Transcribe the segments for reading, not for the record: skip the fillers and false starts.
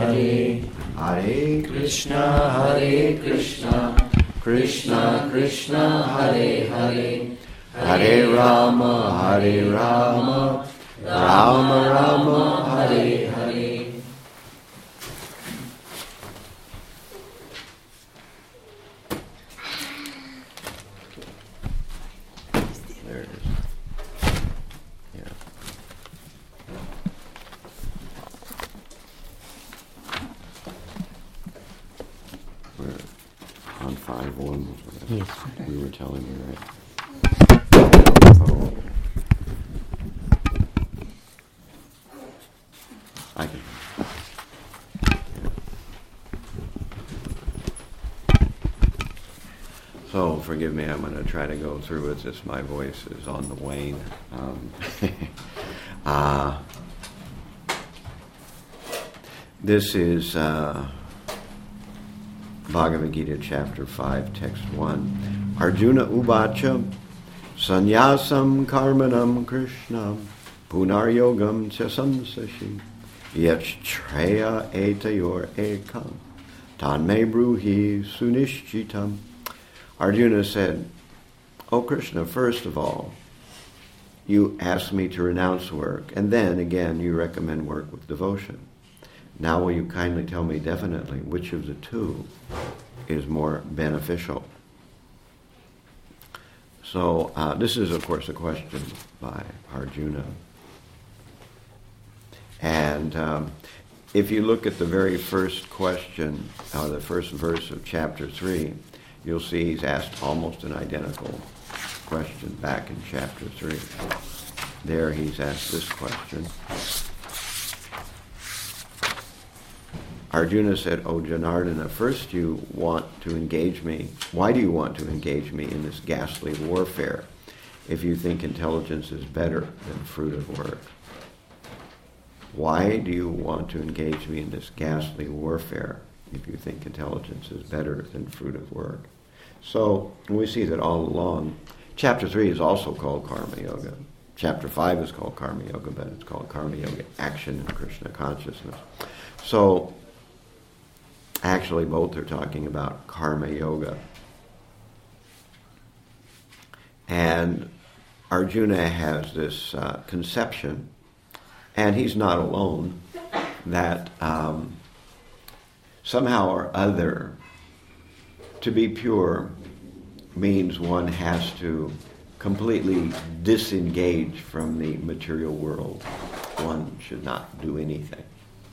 Hare, Hare Krishna, Krishna Krishna, Hare Hare, Hare Rama, Rama Rama, Hare Hare. There it is. Yeah. We're on 5-1. Yes. We were telling you, right? I can. So forgive me, I'm going to try to go through it as my voice is on the wane. This is Bhagavad Gita chapter 5, text 1. Arjuna uvacha sannyasam karmanam krishnam punaryogam cha samsashi yachtraya etayor ekam tanme bruhi sunishchitam. Arjuna said, "O Krishna, first of all, you ask me to renounce work, and then again you recommend work with devotion. Now will you kindly tell me definitely which of the two is more beneficial?" So this is, of course, a question by Arjuna. And if you look at the very first question, the first verse of chapter 3, you'll see he's asked almost an identical question back in chapter 3. There he's asked this question. Arjuna said, "O Janardana, first you want to engage me. Why do you want to engage me in this ghastly warfare if you think intelligence is better than fruit of work? Why do you want to engage me in this ghastly warfare if you think intelligence is better than fruit of work?" So we see that all along, chapter 3 is also called Karma Yoga. Chapter 5 is called Karma Yoga, but it's called Karma Yoga, Action in Krishna Consciousness. So actually both are talking about Karma Yoga. And Arjuna has this conception, and he's not alone, that somehow or other, to be pure means one has to completely disengage from the material world. One should not do anything.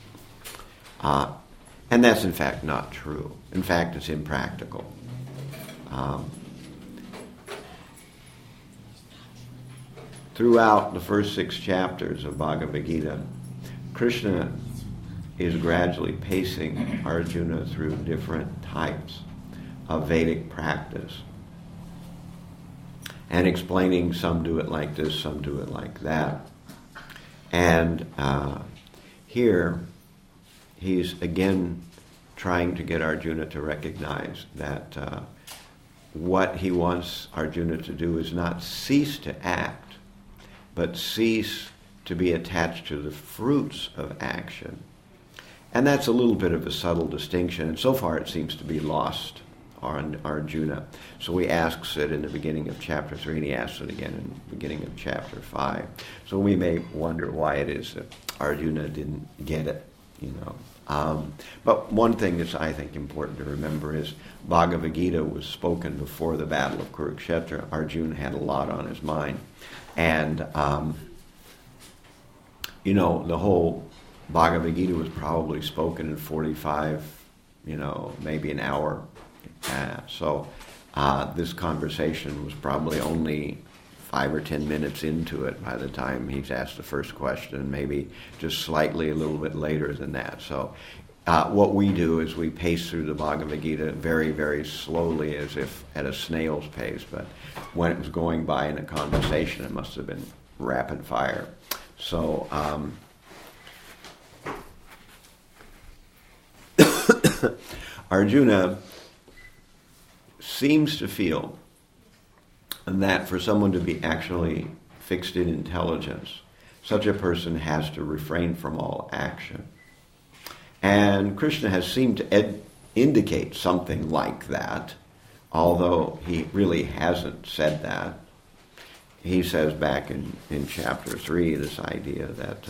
And that's in fact not true. In fact, it's impractical. Throughout the first 6 chapters of Bhagavad Gita, Krishna is gradually pacing Arjuna through different types of Vedic practice and explaining some do it like this, some do it like that. And here he's again trying to get Arjuna to recognize that what he wants Arjuna to do is not cease to act, but cease to be attached to the fruits of action. And that's a little bit of a subtle distinction, and so far it seems to be lost on Arjuna. So he asks it in the beginning of chapter 3, and he asks it again in the beginning of chapter 5. So we may wonder why it is that Arjuna didn't get it, But one thing that's, I think, important to remember is Bhagavad Gita was spoken before the Battle of Kurukshetra. Arjuna had a lot on his mind. And, the whole Bhagavad Gita was probably spoken in 45, maybe an hour. So this conversation was probably only 5 or 10 minutes into it by the time he's asked the first question, maybe just slightly a little bit later than that. So what we do is we pace through the Bhagavad Gita very, very slowly, as if at a snail's pace. But when it was going by in a conversation, it must have been rapid fire. So Arjuna seems to feel that for someone to be actually fixed in intelligence, such a person has to refrain from all action. And Krishna has seemed to indicate something like that, although he really hasn't said that. He says back in chapter 3 this idea that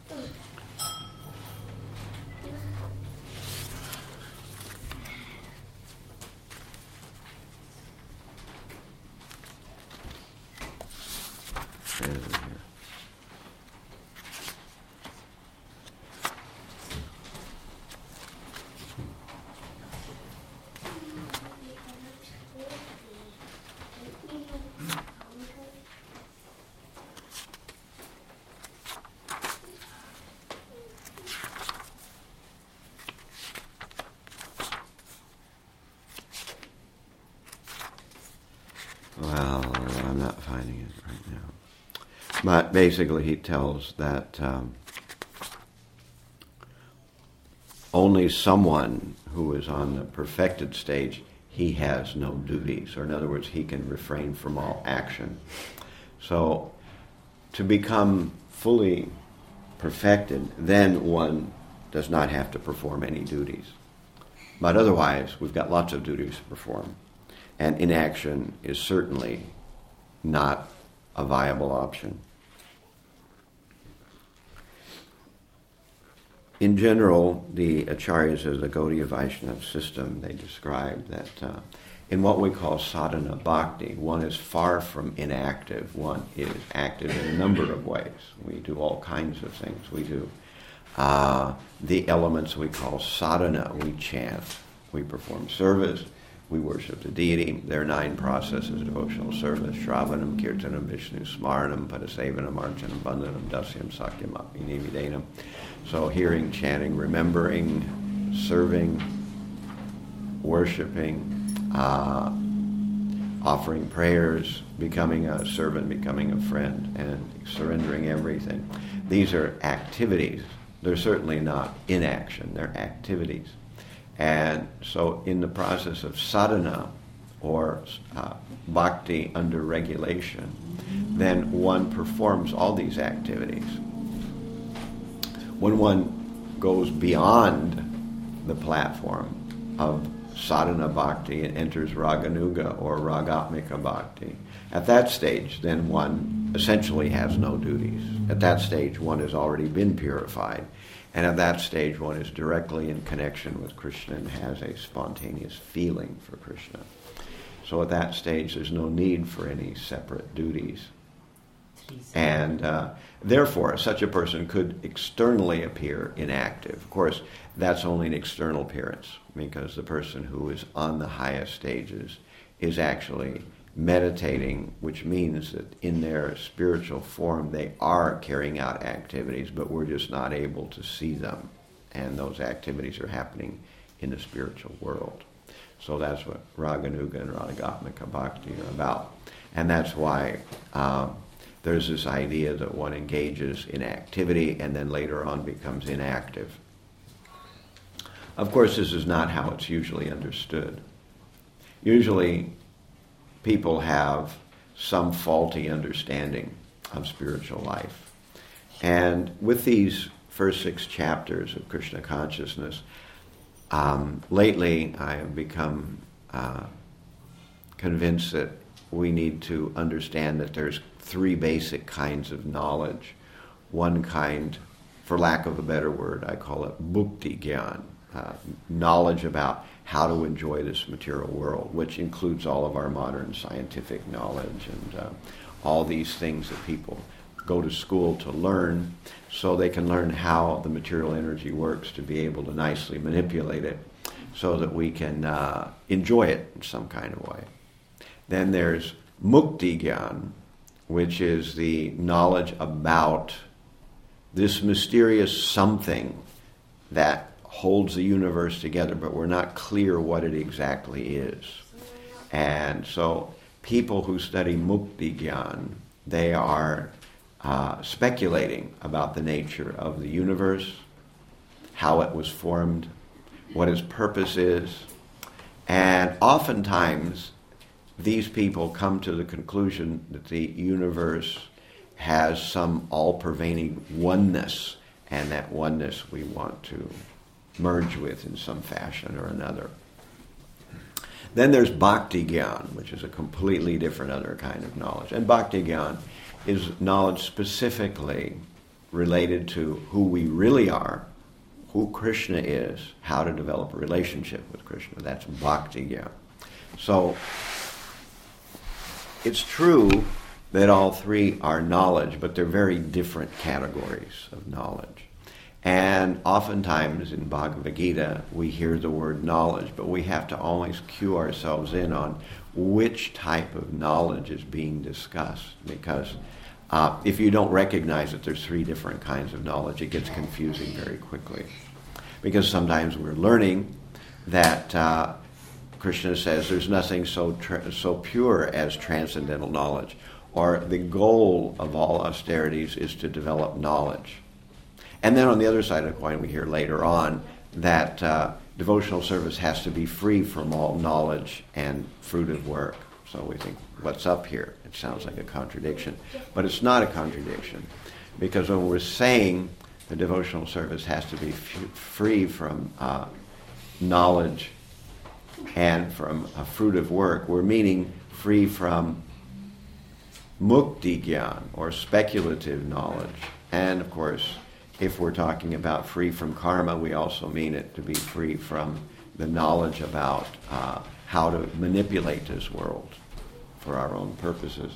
well, I'm not finding it right now. But basically he tells that only someone who is on the perfected stage, he has no duties. Or in other words, he can refrain from all action. So to become fully perfected, then one does not have to perform any duties. But otherwise, we've got lots of duties to perform. And inaction is certainly not a viable option. In general, the Acharyas of the Gaudiya Vaishnava system, they describe that in what we call sadhana bhakti, one is far from inactive. One is active in a number of ways. We do all kinds of things. We do the elements we call sadhana. We chant, we perform service, we worship the deity. There are 9 processes of devotional service: Shravanam, Kirtanam, Vishnu, Smaranam, Padasevanam, Archanam, Bandhanam, Dasyam, Sakyam, Nivedanam. So hearing, chanting, remembering, serving, worshiping, offering prayers, becoming a servant, becoming a friend, and surrendering everything. These are activities. They're certainly not inaction. They're activities. And so in the process of sadhana, or bhakti under regulation, then one performs all these activities. When one goes beyond the platform of sadhana bhakti and enters raganuga or ragatmika bhakti, at that stage then one essentially has no duties. At that stage one has already been purified, and at that stage one is directly in connection with Krishna and has a spontaneous feeling for Krishna. So at that stage there's no need for any separate duties. And therefore, such a person could externally appear inactive. Of course, that's only an external appearance, because the person who is on the highest stages is actually meditating, which means that in their spiritual form they are carrying out activities, but we're just not able to see them. And those activities are happening in the spiritual world. So that's what Raganuga and Ragatmika Bhakti are about. And that's why there's this idea that one engages in activity and then later on becomes inactive. Of course, this is not how it's usually understood. Usually, people have some faulty understanding of spiritual life. And with these first 6 chapters of Krishna consciousness, lately I have become convinced that we need to understand that there's 3 basic kinds of knowledge. One kind, for lack of a better word, I call it bhukti gyan, knowledge about how to enjoy this material world, which includes all of our modern scientific knowledge and all these things that people go to school to learn, so they can learn how the material energy works to be able to nicely manipulate it so that we can enjoy it in some kind of way. Then there's mukti gyan, which is the knowledge about this mysterious something that holds the universe together, but we're not clear what it exactly is. And so people who study mukti gyan, they are speculating about the nature of the universe, how it was formed, what its purpose is. And oftentimes these people come to the conclusion that the universe has some all-pervading oneness, and that oneness we want to merge with in some fashion or another. Then there's Bhakti Gyan, which is a completely different other kind of knowledge. And Bhakti Gyan is knowledge specifically related to who we really are, who Krishna is, how to develop a relationship with Krishna. That's Bhakti Gyan. So it's true that all three are knowledge, but they're very different categories of knowledge. And oftentimes in Bhagavad Gita, we hear the word knowledge, but we have to always cue ourselves in on which type of knowledge is being discussed. Because if you don't recognize that there's three different kinds of knowledge, it gets confusing very quickly. Because sometimes we're learning that Krishna says there's nothing so pure as transcendental knowledge, or the goal of all austerities is to develop knowledge. And then on the other side of the coin, we hear later on that devotional service has to be free from all knowledge and fruitive work. So we think, what's up here? It sounds like a contradiction. But it's not a contradiction, because when we're saying the devotional service has to be free from knowledge and from fruitive work, we're meaning free from mukti gyan, or speculative knowledge. And of course, if we're talking about free from karma, we also mean it to be free from the knowledge about how to manipulate this world for our own purposes.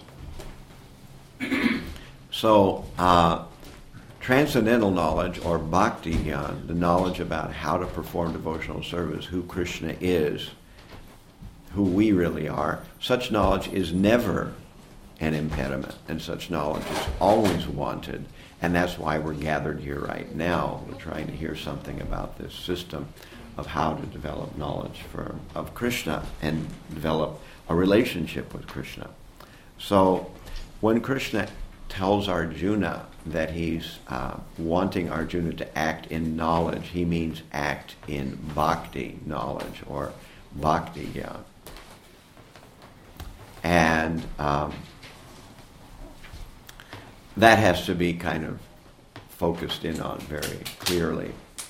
So, transcendental knowledge, or bhakti gyan, the knowledge about how to perform devotional service, who Krishna is, who we really are, such knowledge is never an impediment, and such knowledge is always wanted. And that's why we're gathered here right now. We're trying to hear something about this system of how to develop knowledge of Krishna and develop a relationship with Krishna. So when Krishna tells Arjuna that he's wanting Arjuna to act in knowledge, he means act in bhakti knowledge, or bhakti gyan. And that has to be kind of focused in on very clearly.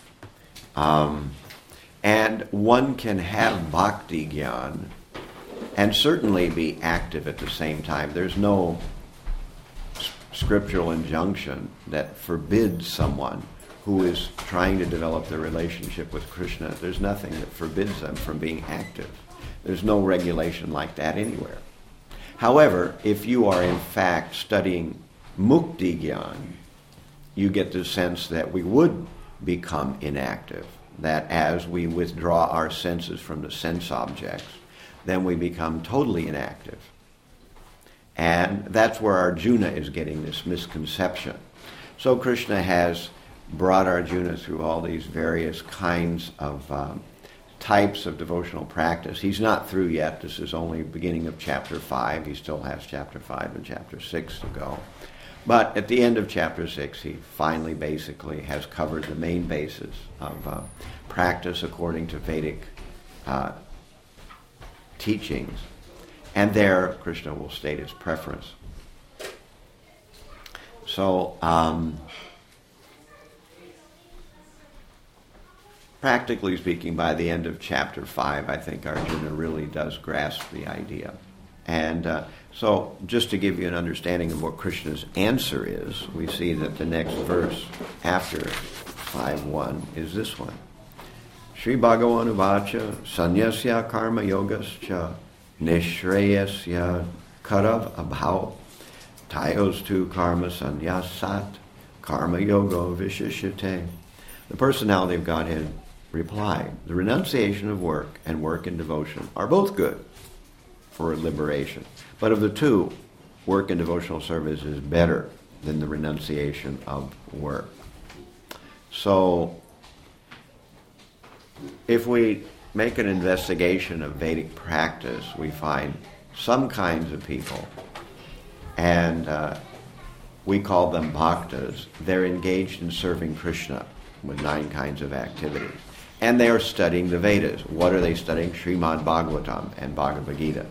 And one can have bhakti gyan and certainly be active at the same time. There's no scriptural injunction that forbids someone who is trying to develop their relationship with Krishna. There's nothing that forbids them from being active. There's no regulation like that anywhere. However, if you are in fact studying mukti gyan, you get the sense that we would become inactive, that as we withdraw our senses from the sense objects, then we become totally inactive. And that's where Arjuna is getting this misconception. So Krishna has brought Arjuna through all these various kinds of types of devotional practice. He's not through yet. This is only the beginning of chapter 5. He still has chapter 5 and chapter 6 to go. But at the end of chapter 6, he finally basically has covered the main basis of practice according to Vedic teachings. And there, Krishna will state his preference. So, practically speaking, by the end of chapter 5, I think Arjuna really does grasp the idea. And so, just to give you an understanding of what Krishna's answer is, we see that the next verse after 5.1 is this one. Shri Bhagavan Uvacha Sanyasya Karma Yogascha Nishreyasya Karav Abhav Tayos tu Karma Sanyasat Karma Yoga Vishishite. The personality of Godhead replied, the renunciation of work and work in devotion are both good for liberation. But of the two, work in devotional service is better than the renunciation of work. So, if we make an investigation of Vedic practice, we find some kinds of people, and we call them bhaktas. They're engaged in serving Krishna with 9 kinds of activities. And they are studying the Vedas. What are they studying? Srimad Bhagavatam and Bhagavad Gita.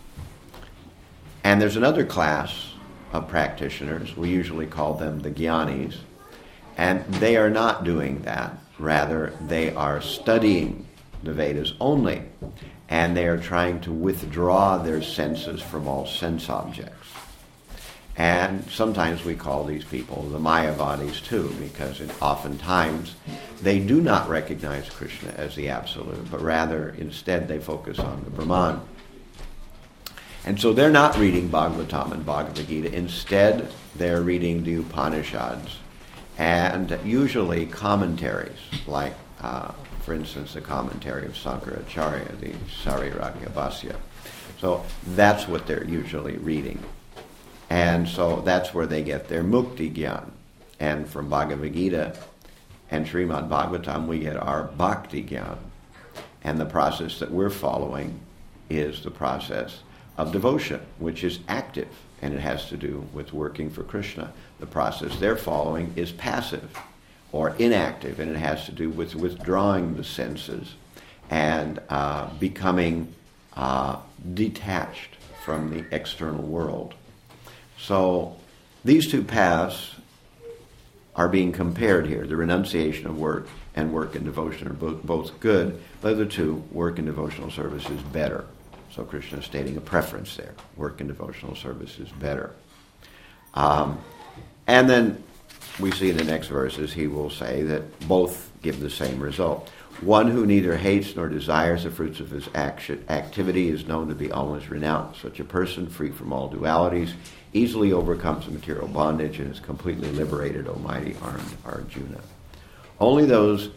And there's another class of practitioners, we usually call them the jnanis, and they are not doing that. Rather, they are studying the Vedas only, and they are trying to withdraw their senses from all sense objects. And sometimes we call these people the Mayavadis too, because oftentimes they do not recognize Krishna as the Absolute, but rather instead they focus on the Brahman. And so they're not reading Bhagavatam and Bhagavad Gita. Instead, they're reading the Upanishads and usually commentaries, like, for instance, the commentary of Sankaracharya, the Sariragya Bhasya. So that's what they're usually reading. And so that's where they get their Mukti Gyan. And from Bhagavad Gita and Srimad Bhagavatam, we get our Bhakti Gyan. And the process that we're following is the process of devotion, which is active, and it has to do with working for Krishna. The process they're following is passive or inactive, and it has to do with withdrawing the senses and becoming detached from the external world. So these two paths are being compared here. The renunciation of work and work and devotion are both good, but the two, work and devotional service, is better. So Krishna is stating a preference there. Work and devotional service is better. And then we see in the next verses he will say that both give the same result. One who neither hates nor desires the fruits of his activity is known to be almost renounced. Such a person, free from all dualities, easily overcomes the material bondage and is completely liberated, O mighty armed Arjuna. Only the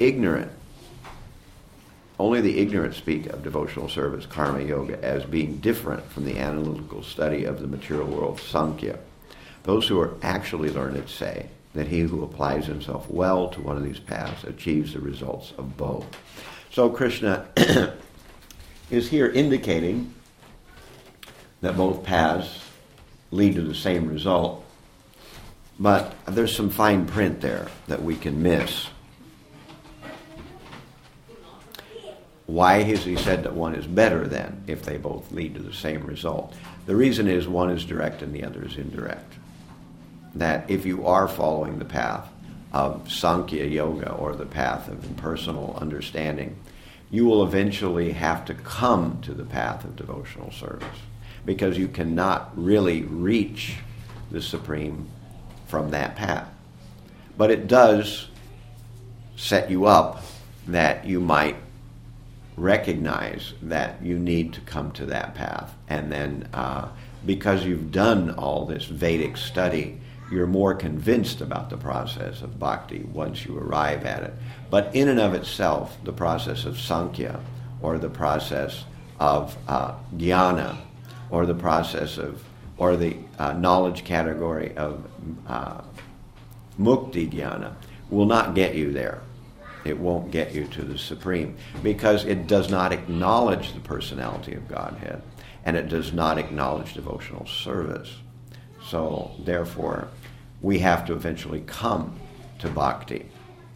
ignorant speak of devotional service, karma yoga, as being different from the analytical study of the material world, Sankhya. Those who are actually learned say that he who applies himself well to one of these paths achieves the results of both. So Krishna is here indicating that both paths lead to the same result, but there's some fine print there that we can miss. Why has he said that one is better then, if they both lead to the same result? The reason is one is direct and the other is indirect. That if you are following the path of Sankhya Yoga, or the path of impersonal understanding, you will eventually have to come to the path of devotional service, because you cannot really reach the Supreme from that path. But it does set you up that you might recognize that you need to come to that path. And then because you've done all this Vedic study, you're more convinced about the process of bhakti once you arrive at it. But in and of itself, the process of Sankhya, or the process of jnana, or the process of, or the knowledge category of mukti jnana, will not get you there. It won't get you to the Supreme, because it does not acknowledge the personality of Godhead, and it does not acknowledge devotional service. So, therefore, we have to eventually come to bhakti.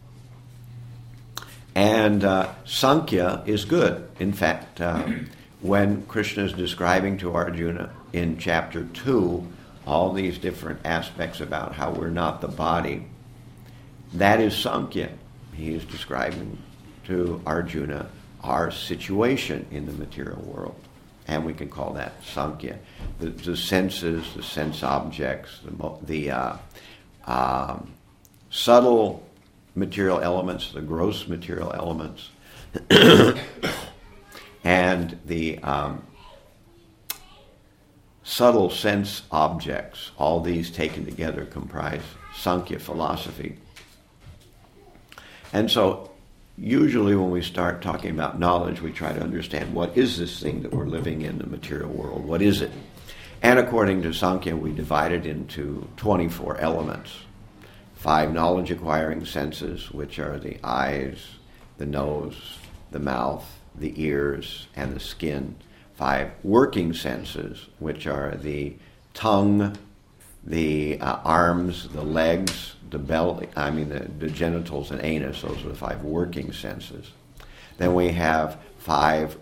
And Sankhya is good. In fact, when Krishna is describing to Arjuna in chapter 2 all these different aspects about how we're not the body, that is Sankhya. He is describing to Arjuna our situation in the material world. And we can call that Sankhya. The senses, the sense objects, the subtle material elements, the gross material elements, and the subtle sense objects, all these taken together comprise Sankhya philosophy. And so, usually when we start talking about knowledge, we try to understand what is this thing that we're living in the material world? What is it? And according to Sankhya, we divide it into 24 elements. 5 knowledge-acquiring senses, which are the eyes, the nose, the mouth, the ears, and the skin. 5 working senses, which are the tongue, the arms, the legs, the belly, the genitals and anus. Those are the 5 working senses. Then we have 5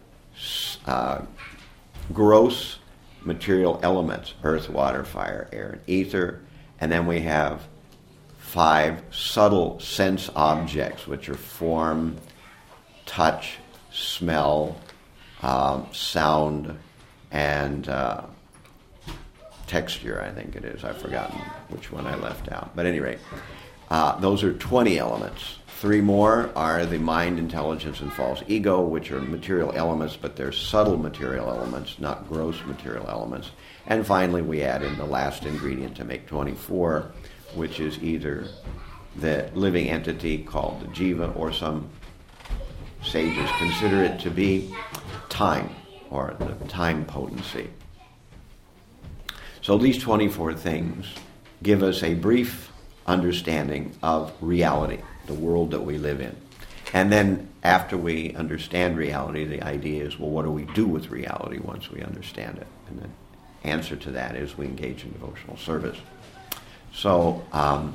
gross material elements: earth, water, fire, air, and ether. And then we have 5 subtle sense objects, which are form, touch, smell, sound, and texture, I think it is. I've forgotten which one I left out. But at any rate, those are 20 elements. 3 more are the mind, intelligence, and false ego, which are material elements, but they're subtle material elements, not gross material elements. And finally, we add in the last ingredient to make 24, which is either the living entity called the jiva, or some sages consider it to be time, or the time potency. So these 24 things give us a brief understanding of reality, the world that we live in. And then after we understand reality, the idea is, well, what do we do with reality once we understand it? And the answer to that is we engage in devotional service. So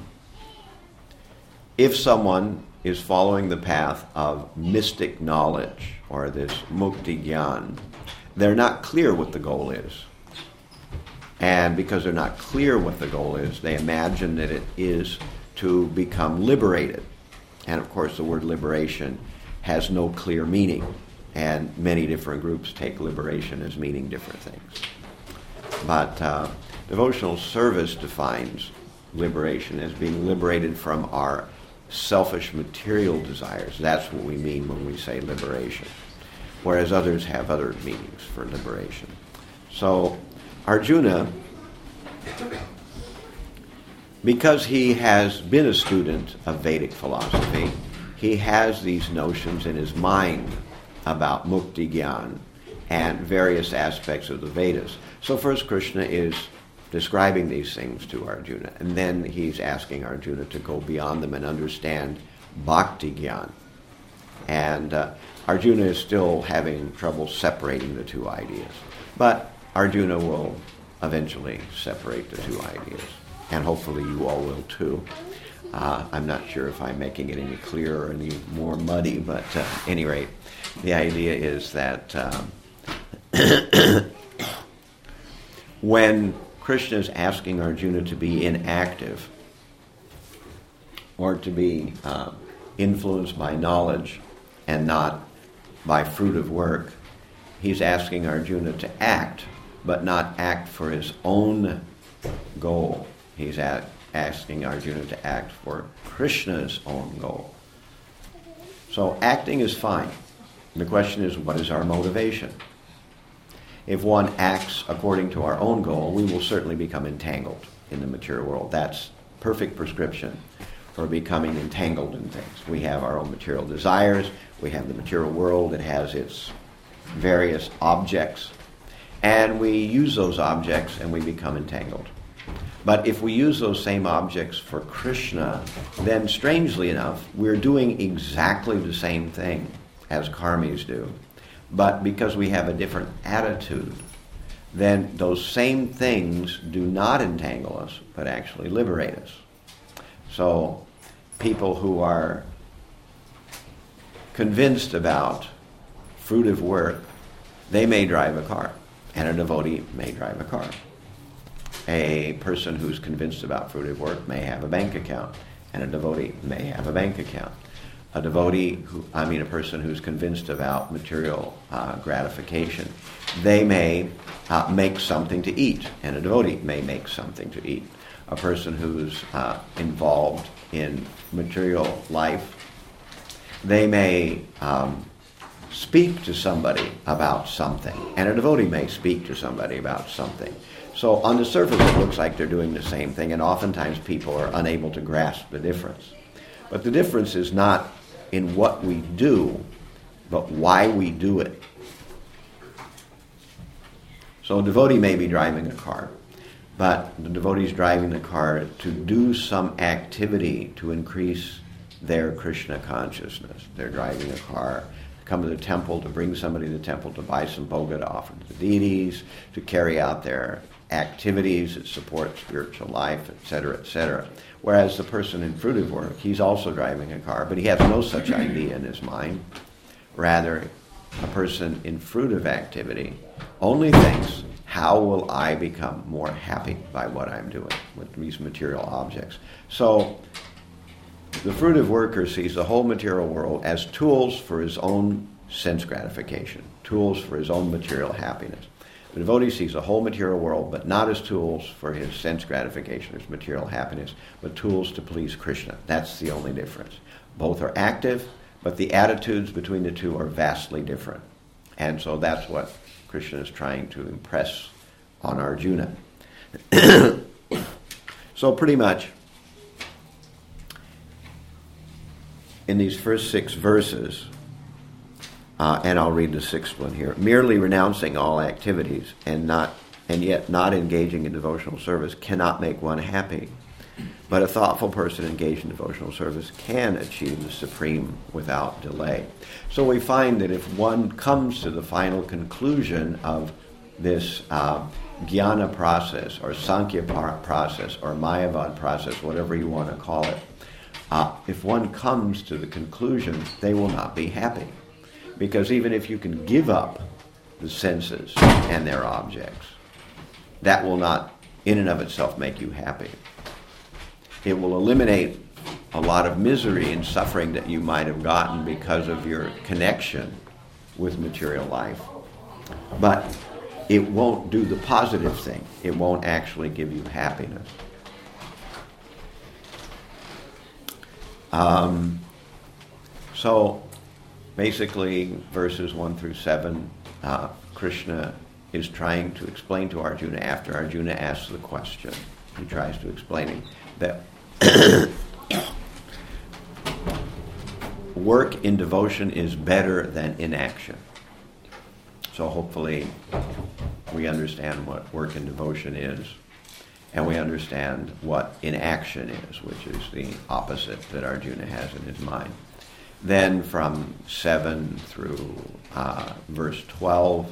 if someone is following the path of mystic knowledge, or this mukti gyan, they're not clear what the goal is. And because they're not clear what the goal is, they imagine that it is to become liberated. And of course, the word liberation has no clear meaning, and many different groups take liberation as meaning different things. But devotional service defines liberation as being liberated from our selfish material desires. That's what we mean when we say liberation, whereas others have other meanings for liberation. So Arjuna, because he has been a student of Vedic philosophy, he has these notions in his mind about mukti gyan and various aspects of the Vedas. So first Krishna is describing these things to Arjuna, and then he's asking Arjuna to go beyond them and understand bhakti gyan. And Arjuna is still having trouble separating the two ideas. But Arjuna will eventually separate the two ideas, and hopefully you all will too. I'm not sure if I'm making it any clearer or any more muddy, but at any rate, the idea is that when Krishna is asking Arjuna to be inactive, or to be influenced by knowledge and not by fruit of work, he's asking Arjuna to act, but not act for his own goal. He's asking Arjuna to act for Krishna's own goal. So acting is fine. The question is, what is our motivation? If one acts according to our own goal, we will certainly become entangled in the material world. That's perfect prescription for becoming entangled in things. We have our own material desires. We have the material world. It has its various objects. And we use those objects and we become entangled. But if we use those same objects for Krishna, then strangely enough, we're doing exactly the same thing as karmis do. But because we have a different attitude, then those same things do not entangle us, but actually liberate us. So people who are convinced about fruitive work, they may drive a car, and a devotee may drive a car. A person who's convinced about fruitive work may have a bank account, and a devotee may have a bank account. A person who's convinced about material gratification, they may make something to eat, and a devotee may make something to eat. A person who's involved in material life, they may speak to somebody about something, and a devotee may speak to somebody about something. So on the surface it looks like they're doing the same thing, and oftentimes people are unable to grasp the difference. But the difference is not in what we do, but why we do it. So a devotee may be driving a car, but the devotee is driving the car to do some activity to increase their Krishna consciousness. They're driving a car to come to the temple, to bring somebody to the temple, to buy some bhoga to offer to the deities, to carry out their activities that support spiritual life, etc., etc. Whereas the person in fruitive work, he's also driving a car, but he has no such idea in his mind. Rather, a person in fruitive activity only thinks, how will I become more happy by what I'm doing with these material objects? So The fruitive worker sees the whole material world as tools for his own sense gratification, tools for his own material happiness. The devotee sees the whole material world, but not as tools for his sense gratification, his material happiness, but tools to please Krishna. That's the only difference. Both are active, but the attitudes between the two are vastly different. And so that's what Krishna is trying to impress on Arjuna. So pretty much, in these first 6 verses, and I'll read the 6th one here, merely renouncing all activities and yet not engaging in devotional service cannot make one happy. But a thoughtful person engaged in devotional service can achieve the supreme without delay. So we find that if one comes to the final conclusion of this jnana process, or Sankhya process, or Mayavad process, whatever you want to call it, if one comes to the conclusion, they will not be happy. Because even if you can give up the senses and their objects, that will not, in and of itself, make you happy. It will eliminate a lot of misery and suffering that you might have gotten because of your connection with material life. But it won't do the positive thing. It won't actually give you happiness. So basically, verses 1 through 7, Krishna is trying to explain to Arjuna, after Arjuna asks the question, he tries to explain it, that work in devotion is better than inaction. So hopefully we understand what work in devotion is, and we understand what inaction is, which is the opposite that Arjuna has in his mind. Then from 7 through verse 12,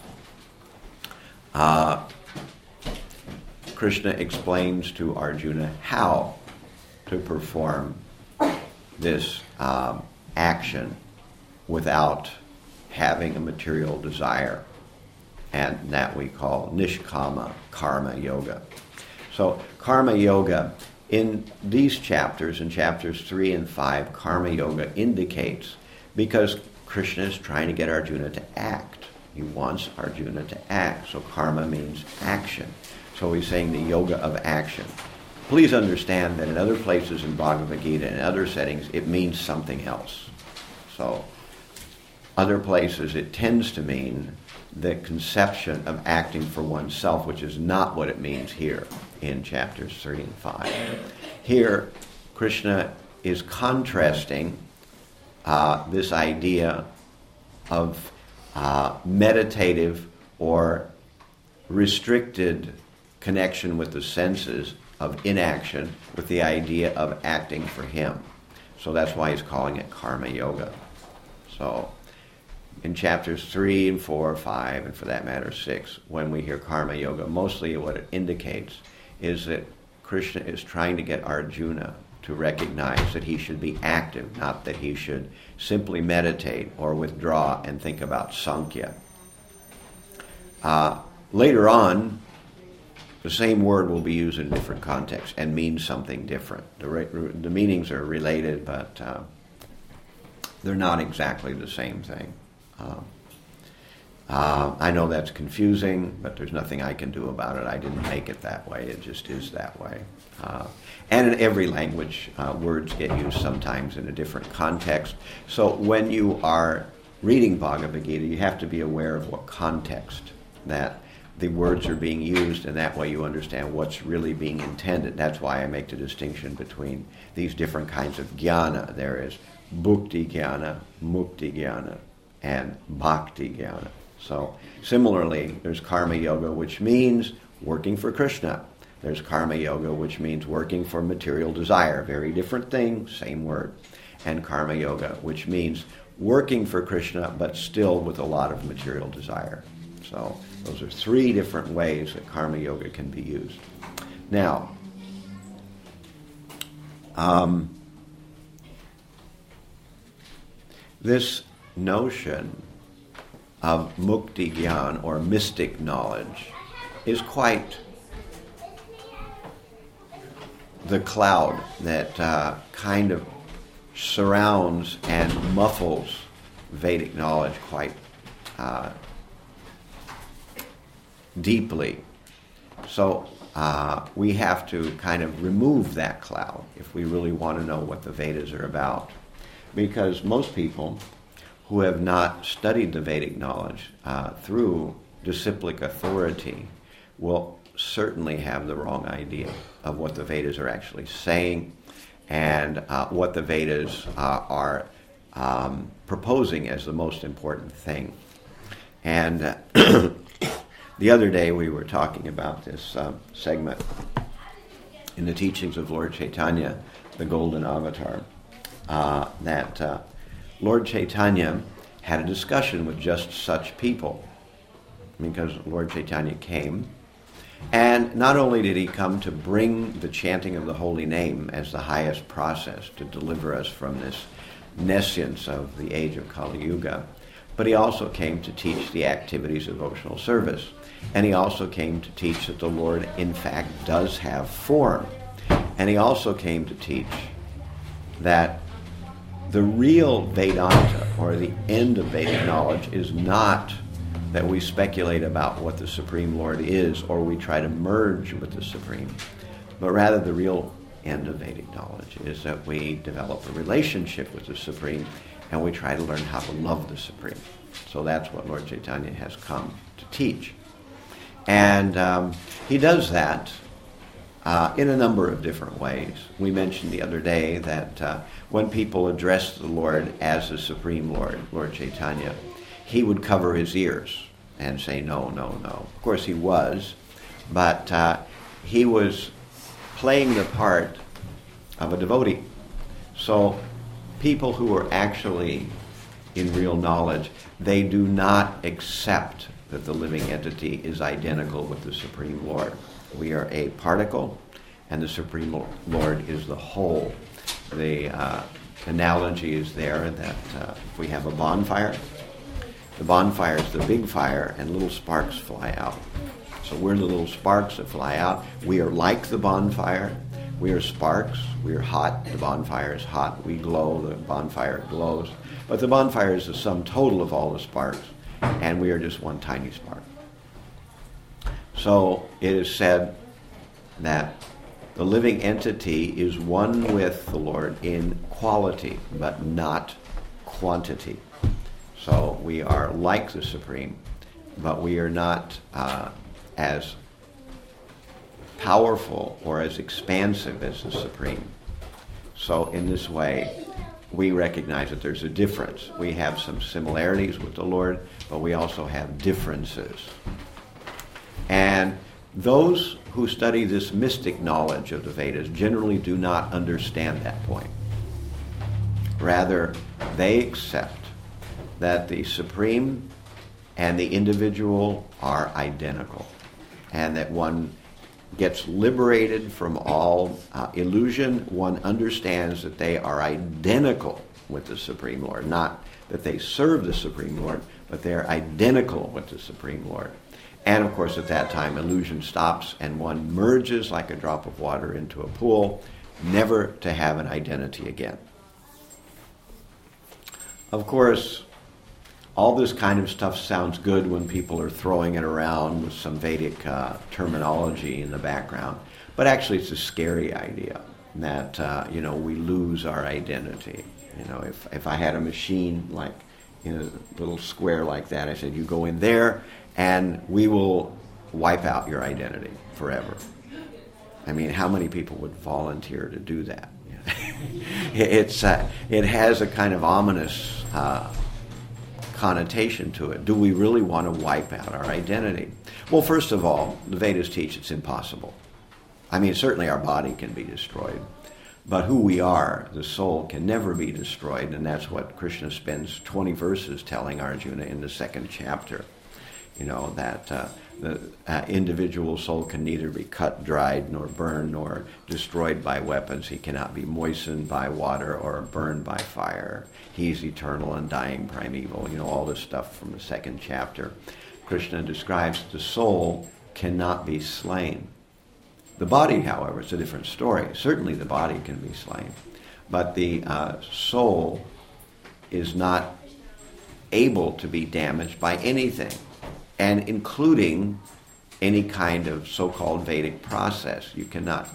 Krishna explains to Arjuna how to perform this action without having a material desire, and that we call nishkama karma yoga. So karma yoga, in these chapters, in chapters 3 and 5, karma yoga indicates, because Krishna is trying to get Arjuna to act. He wants Arjuna to act. So karma means action. So he's saying the yoga of action. Please understand that in other places in Bhagavad Gita and other settings, it means something else. So other places, it tends to mean the conception of acting for oneself, which is not what it means here in chapters 3 and 5. Here, Krishna is contrasting this idea of meditative or restricted connection with the senses of inaction with the idea of acting for him. So that's why he's calling it karma yoga. So in chapters 3 and 4, 5, and for that matter 6, when we hear karma yoga, mostly what it indicates is that Krishna is trying to get Arjuna to recognize that he should be active, not that he should simply meditate or withdraw and think about Sankhya. Later on, the same word will be used in different contexts and means something different. The meanings are related, but they're not exactly the same thing. I know that's confusing, but there's nothing I can do about it. I didn't make it that way. It just is that way. And in every language, words get used sometimes in a different context. So when you are reading Bhagavad Gita, you have to be aware of what context that the words are being used, and that way you understand what's really being intended. That's why I make the distinction between these different kinds of jnana. There is bhukti jnana, mukti jnana, and bhakti jnana. So similarly, there's karma yoga, which means working for Krishna. There's karma yoga, which means working for material desire. Very different thing, same word. And karma yoga, which means working for Krishna, but still with a lot of material desire. So those are 3 different ways that karma yoga can be used. Now, this notion of mukti gyan, or mystic knowledge, is quite the cloud that kind of surrounds and muffles Vedic knowledge quite deeply. So we have to kind of remove that cloud if we really want to know what the Vedas are about. Because most people who have not studied the Vedic knowledge through disciplic authority will certainly have the wrong idea of what the Vedas are actually saying and what the Vedas are proposing as the most important thing. And the other day we were talking about this segment in the teachings of Lord Chaitanya, the Golden Avatar, that Lord Chaitanya had a discussion with just such people, because Lord Chaitanya came, and not only did he come to bring the chanting of the holy name as the highest process to deliver us from this nescience of the age of Kali Yuga, but he also came to teach the activities of devotional service. And he also came to teach that the Lord, in fact, does have form. And he also came to teach that the real Vedanta, or the end of Vedic knowledge, is not that we speculate about what the Supreme Lord is or we try to merge with the Supreme, but rather the real end of Vedic knowledge is that we develop a relationship with the Supreme and we try to learn how to love the Supreme. So that's what Lord Chaitanya has come to teach. And he does that in a number of different ways. We mentioned the other day that when people addressed the Lord as the Supreme Lord, Lord Chaitanya, he would cover his ears and say, no, no, no. Of course he was, but he was playing the part of a devotee. So people who are actually in real knowledge, they do not accept that the living entity is identical with the Supreme Lord. We are a particle, and the Supreme Lord is the whole. The analogy is there that if we have a bonfire, the bonfire is the big fire, and little sparks fly out. So we're the little sparks that fly out. We are like the bonfire. We are sparks. We are hot. The bonfire is hot. We glow. The bonfire glows. But the bonfire is the sum total of all the sparks, and we are just one tiny spark. So it is said that the living entity is one with the Lord in quality, but not quantity. So we are like the Supreme, but we are not as powerful or as expansive as the Supreme. So in this way, we recognize that there's a difference. We have some similarities with the Lord, but we also have differences. And those who study this mystic knowledge of the Vedas generally do not understand that point. Rather, they accept that the Supreme and the individual are identical, and that one gets liberated from all illusion. One understands that they are identical with the Supreme Lord, not that they serve the Supreme Lord, but they're identical with the Supreme Lord. And of course, at that time, illusion stops and one merges like a drop of water into a pool, never to have an identity again. Of course, all this kind of stuff sounds good when people are throwing it around with some Vedic terminology in the background, but actually it's a scary idea that we lose our identity. If I had a machine like in a little square like that, I said, you go in there and we will wipe out your identity forever. I mean, how many people would volunteer to do that? It has a kind of ominous connotation to it. Do we really want to wipe out our identity? Well, first of all, the Vedas teach it's impossible. I mean, certainly our body can be destroyed, but who we are, the soul, can never be destroyed, and that's what Krishna spends 20 verses telling Arjuna in the second chapter. That the individual soul can neither be cut, dried, nor burned, nor destroyed by weapons. He cannot be moistened by water or burned by fire. He's eternal, undying, primeval. All this stuff from the second chapter. Krishna describes the soul cannot be slain. The body, however, is a different story. Certainly the body can be slain, but the soul is not able to be damaged by anything, and including any kind of so-called Vedic process. You cannot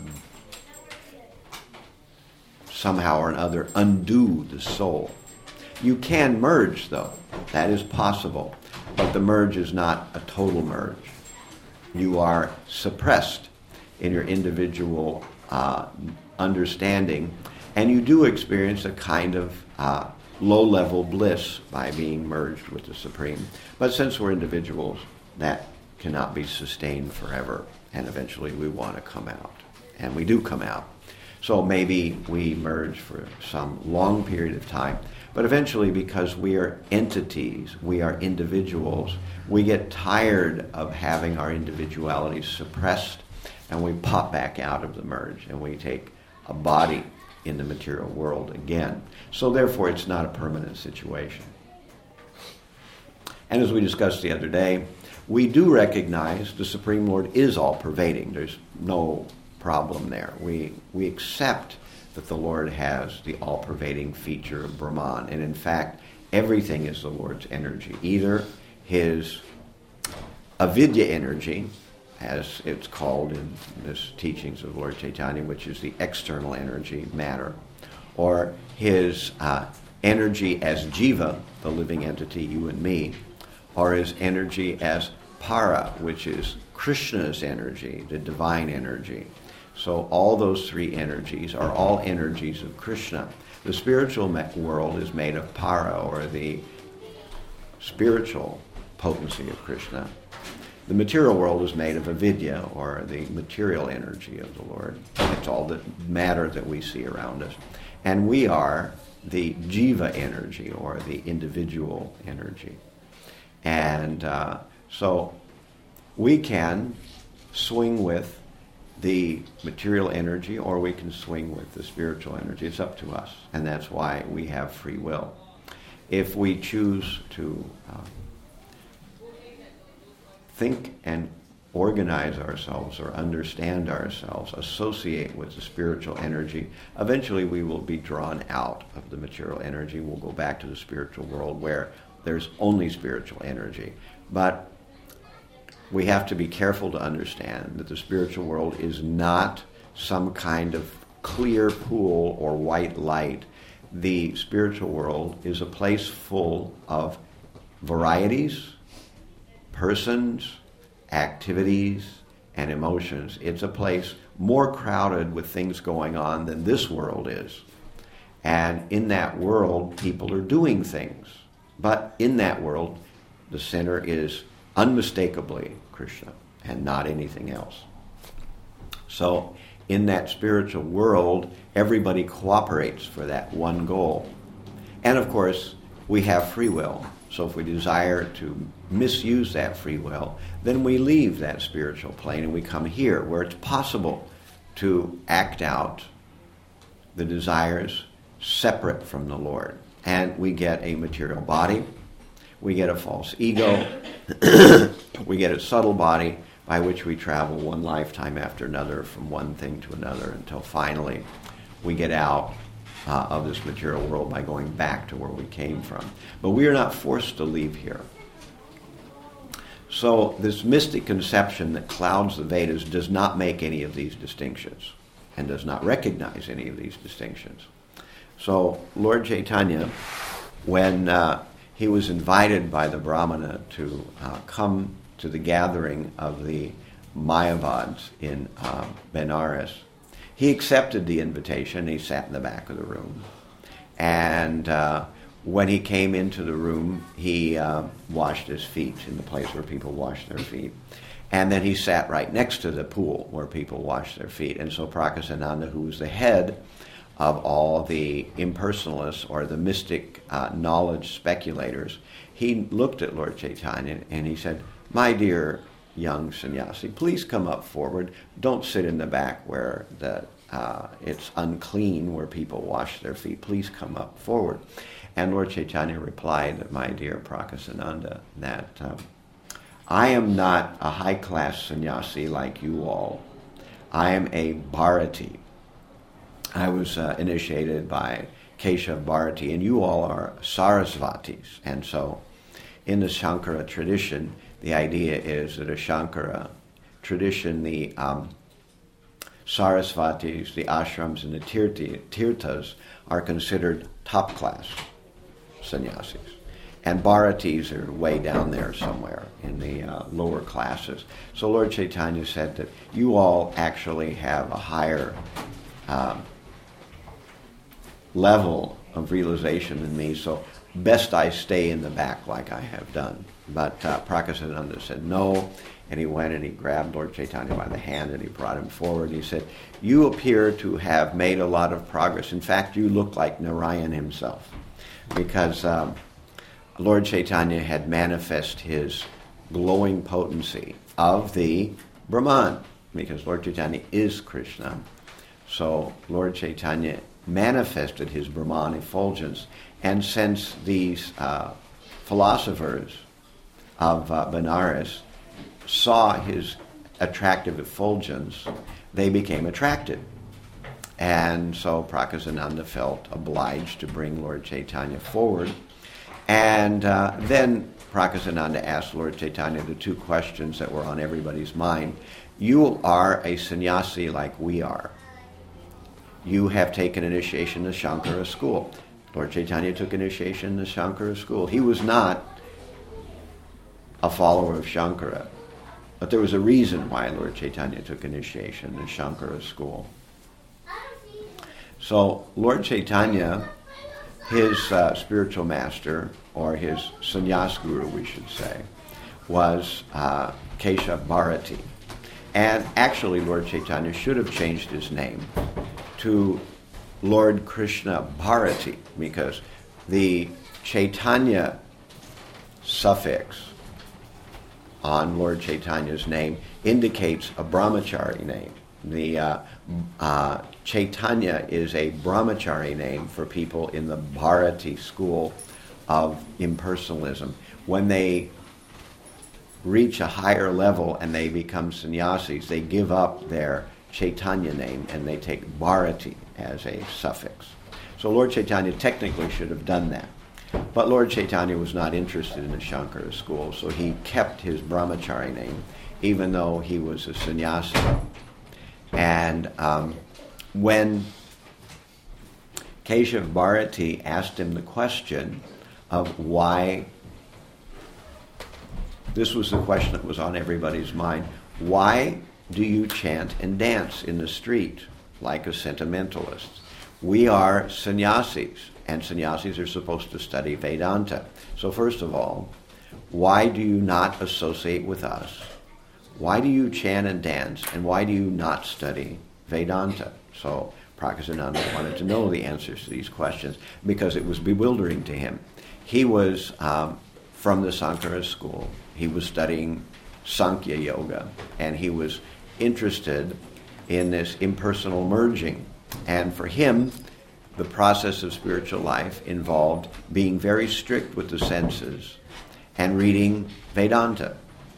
somehow or another undo the soul. You can merge, though. That is possible. But the merge is not a total merge. You are suppressed in your individual understanding, and you do experience a kind of low-level bliss by being merged with the Supreme. But since we're individuals, that cannot be sustained forever, and eventually we want to come out. And we do come out. So maybe we merge for some long period of time, but eventually, because we are entities, we are individuals, we get tired of having our individuality suppressed, and we pop back out of the merge, and we take a body in the material world again. So therefore, it's not a permanent situation. And as we discussed the other day, we do recognize the Supreme Lord is all-pervading. There's no problem there. We accept that the Lord has the all-pervading feature of Brahman. And in fact, everything is the Lord's energy. Either his avidya energy, as it's called in this teachings of Lord Chaitanya, which is the external energy, matter, or his energy as jiva, the living entity, you and me, or his energy as para, which is Krishna's energy, the divine energy. So all those three energies are all energies of Krishna. The spiritual world is made of para, or the spiritual potency of Krishna. The material world is made of avidya, or the material energy of the Lord. It's all the matter that we see around us. And we are the jiva energy, or the individual energy. And so we can swing with the material energy, or we can swing with the spiritual energy. It's up to us, and that's why we have free will. If we choose to think and organize ourselves, or understand ourselves, associate with the spiritual energy, eventually we will be drawn out of the material energy. We'll go back to the spiritual world where there's only spiritual energy. But we have to be careful to understand that the spiritual world is not some kind of clear pool or white light. The spiritual world is a place full of varieties, persons, activities, and emotions. It's a place more crowded with things going on than this world is. And in that world, people are doing things. But in that world, the center is unmistakably Krishna and not anything else. So in that spiritual world, everybody cooperates for that one goal. And of course, we have free will. So if we desire to misuse that free will, then we leave that spiritual plane and we come here, where it's possible to act out the desires separate from the Lord. And we get a material body, we get a false ego, we get a subtle body by which we travel one lifetime after another from one thing to another until finally we get out of this material world by going back to where we came from. But we are not forced to leave here. So this mystic conception that clouds the Vedas does not make any of these distinctions and does not recognize any of these distinctions. So Lord Chaitanya, when he was invited by the Brahmana to come to the gathering of the Mayavads in Benares, he accepted the invitation. He sat in the back of the room. And when he came into the room, he washed his feet in the place where people wash their feet. And then he sat right next to the pool where people wash their feet. And so Prakasananda, who was the head of all the impersonalists or the mystic knowledge speculators, he looked at Lord Chaitanya and he said, "My dear young sannyasi, please come up forward. Don't sit in the back where it's unclean, where people wash their feet. Please come up forward." And Lord Chaitanya replied, "My dear Prakasananda, that I am not a high-class sannyasi like you all. I am a Bharati. I was initiated by Keshav Bharati, and you all are Sarasvatis. And so in the Shankara tradition, the idea is that a Shankara tradition, the Sarasvatis, the ashrams, and the tirthas are considered top-class sannyasis. And Bharatis are way down there somewhere in the lower classes. So Lord Chaitanya said that you all actually have a higher level of realization than me, so best I stay in the back like I have done. But Prakasananda said no, and he went and he grabbed Lord Chaitanya by the hand and he brought him forward. He said, you appear to have made a lot of progress. In fact, you look like Narayan himself, because Lord Chaitanya had manifested his glowing potency of the Brahman, because Lord Chaitanya is Krishna. So Lord Chaitanya manifested his Brahman effulgence, and since these philosophers of Benares saw his attractive effulgence, they became attracted. And so Prakasananda felt obliged to bring Lord Chaitanya forward. And then Prakasananda asked Lord Chaitanya the two questions that were on everybody's mind. You are a sannyasi like we are. You have taken initiation in the Shankara school. Lord Chaitanya took initiation in the Shankara school. He was not a follower of Shankara, but there was a reason why Lord Chaitanya took initiation in the Shankara school. So Lord Chaitanya, his spiritual master, or his sannyas guru, we should say, was Keshav Bharati. And actually Lord Chaitanya should have changed his name to Lord Krishna Bharati, because the Chaitanya suffix on Lord Chaitanya's name indicates a brahmachari name. The Chaitanya is a brahmachari name for people in the Bharati school of impersonalism. When they reach a higher level and they become sannyasis, they give up their Chaitanya name and they take Bharati as a suffix. So Lord Chaitanya technically should have done that. But Lord Chaitanya was not interested in the Shankara school, so he kept his brahmachari name, even though he was a sannyasi. And when Keshav Bharati asked him the question of why, this was the question that was on everybody's mind, why do you chant and dance in the street like a sentimentalist? We are sannyasis, and sannyasis are supposed to study Vedanta. So first of all, why do you not associate with us? Why do you chant and dance, and why do you not study Vedanta? So Prakasananda wanted to know the answers to these questions because it was bewildering to him. He was from the Sankara school. He was studying Sankhya Yoga, and he was interested in this impersonal merging. And for him, the process of spiritual life involved being very strict with the senses and reading Vedanta.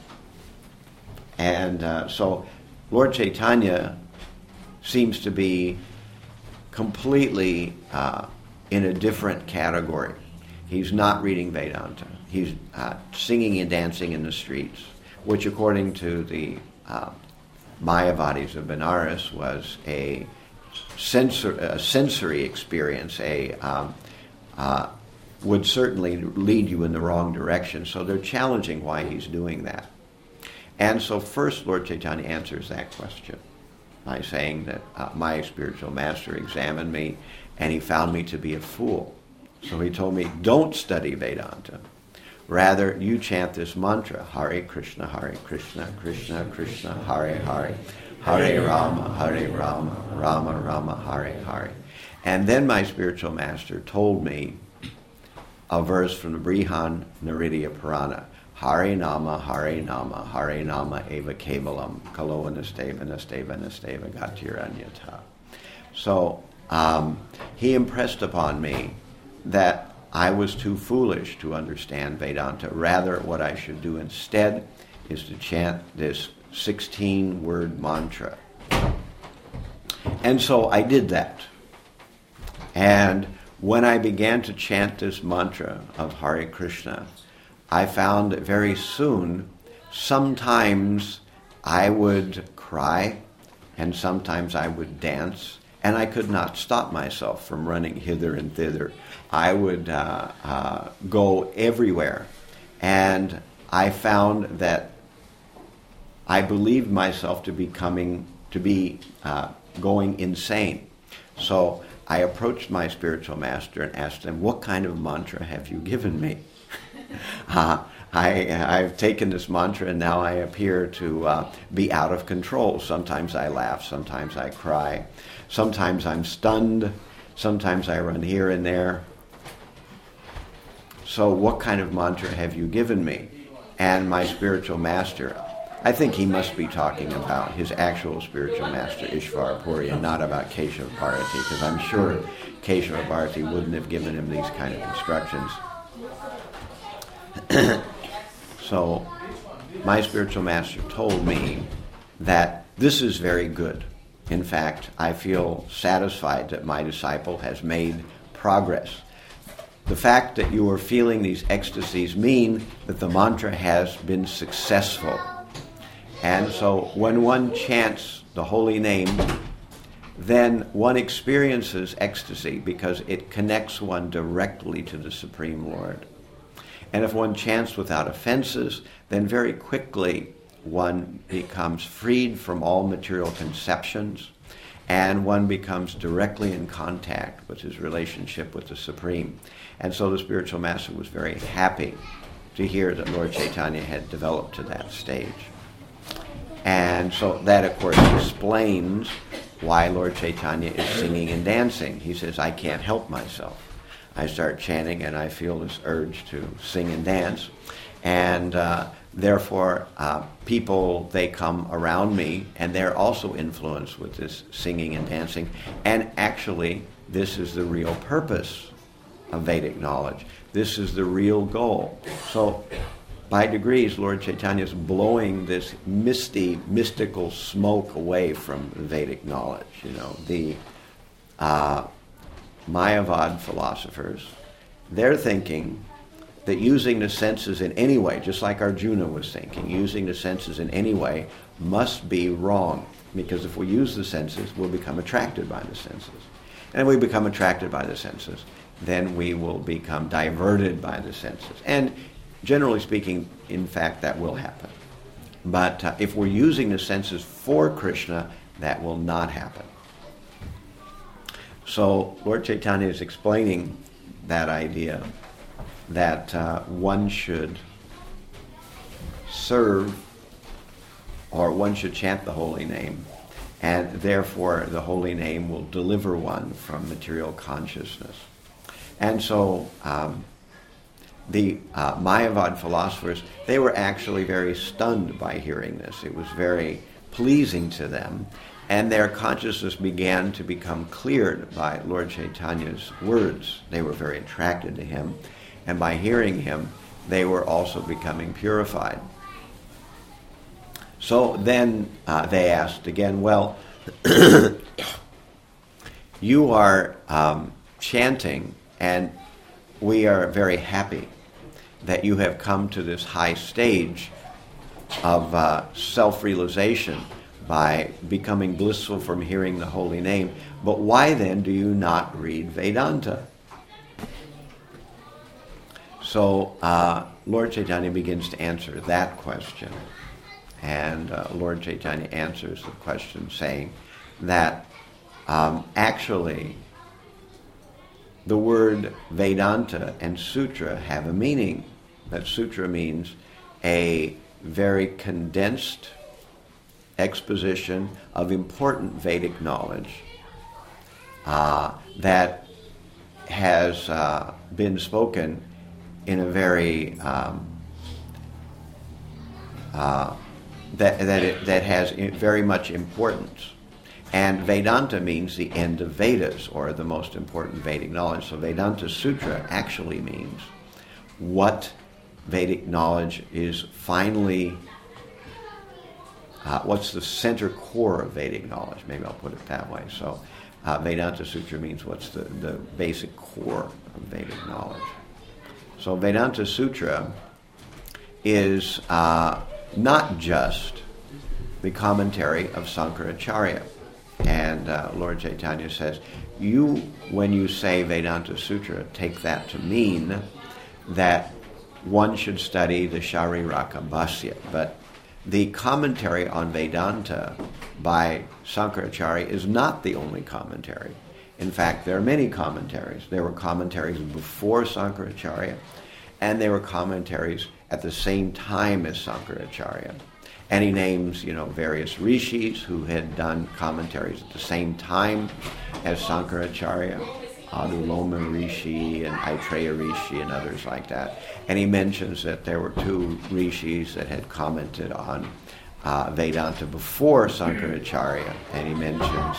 And so Lord Chaitanya seems to be completely in a different category. He's not reading Vedanta. He's singing and dancing in the streets, which according to the Mayavadis of Benares was a sensory experience, would certainly lead you in the wrong direction. So they're challenging why he's doing that. And so first Lord Chaitanya answers that question by saying that my spiritual master examined me and he found me to be a fool. So he told me, don't study Vedanta. Rather, you chant this mantra, Hare Krishna, Krishna Krishna, Hare Hare, Hare Rama, Rama Rama, Hare Hare. And then my spiritual master told me a verse from the Brihan Naridya Purana, Hare Nama, Hare Nama, Hare Nama Eva Kevalam, Kalo Nasteva, Nasteva, Nasteva, Gatiranyata. So he impressed upon me that I was too foolish to understand Vedanta. Rather, what I should do instead is to chant this 16-word mantra, And so I did that. And when I began to chant this mantra of Hare Krishna, I found that very soon, sometimes I would cry, and sometimes I would dance, and I could not stop myself from running hither and thither. I would go everywhere, and I found that I believed myself to be going insane. So I approached my spiritual master and asked him, "What kind of mantra have you given me?" I've taken this mantra and now I appear to be out of control. Sometimes I laugh, sometimes I cry, sometimes I'm stunned, sometimes I run here and there. So what kind of mantra have you given me? And my spiritual master, I think he must be talking about his actual spiritual master, Ishvara Puri, and not about Keshava Bharati, because I'm sure Keshava Bharati wouldn't have given him these kind of instructions. So my spiritual master told me that this is very good. In fact, I feel satisfied that my disciple has made progress. The fact that you are feeling these ecstasies mean that the mantra has been successful. And so when one chants the holy name, then one experiences ecstasy because it connects one directly to the Supreme Lord. And if one chants without offenses, then very quickly one becomes freed from all material conceptions, and one becomes directly in contact with his relationship with the Supreme. And so the spiritual master was very happy to hear that Lord Chaitanya had developed to that stage. And so that, of course, explains why Lord Chaitanya is singing and dancing. He says, I can't help myself. I start chanting and I feel this urge to sing and dance. And therefore, people, they come around me and they're also influenced with this singing and dancing. And actually, this is the real purpose of Vedic knowledge. This is the real goal. So, by degrees, Lord Chaitanya is blowing this mystical smoke away from Vedic knowledge. You know, the Mayavad philosophers, they're thinking that using the senses in any way, just like Arjuna was thinking, using the senses in any way must be wrong. Because if we use the senses, we'll become attracted by the senses. And if we become attracted by the senses, then we will become diverted by the senses. And generally speaking, in fact, that will happen. But if we're using the senses for Krishna, that will not happen. So Lord Chaitanya is explaining that idea that one should serve, or one should chant the holy name, and therefore the holy name will deliver one from material consciousness. And so the Mayavad philosophers, they were actually very stunned by hearing this. It was very pleasing to them, and their consciousness began to become cleared by Lord Chaitanya's words. They were very attracted to him, and by hearing him, they were also becoming purified. So then they asked again, well, you are chanting, and we are very happy that you have come to this high stage of self-realization by becoming blissful from hearing the holy name. But why then do you not read Vedanta? So Lord Chaitanya begins to answer that question. And Lord Chaitanya answers the question saying that actually the word Vedanta and Sutra have a meaning. That Sutra means a very condensed exposition of important Vedic knowledge that has been spoken in a very that has very much importance. And Vedanta means the end of Vedas, or the most important Vedic knowledge. So Vedanta Sutra actually means what Vedic knowledge is finally what's the center core of Vedic knowledge? Maybe I'll put it that way. So Vedanta Sutra means what's the basic core of Vedic knowledge. So Vedanta Sutra is not just the commentary of Sankaracharya. And Lord Chaitanya says, when you say Vedanta Sutra, take that to mean that one should study the Shariraka Bhasya. But the commentary on Vedanta by Sankaracharya is not the only commentary. In fact, there are many commentaries. There were commentaries before Sankaracharya, and there were commentaries at the same time as Sankaracharya. And he names, various rishis who had done commentaries at the same time as Sankaracharya, Aduloma Rishi and Aitreya Rishi and others like that. And he mentions that there were two rishis that had commented on Vedanta before Sankaracharya, and he mentions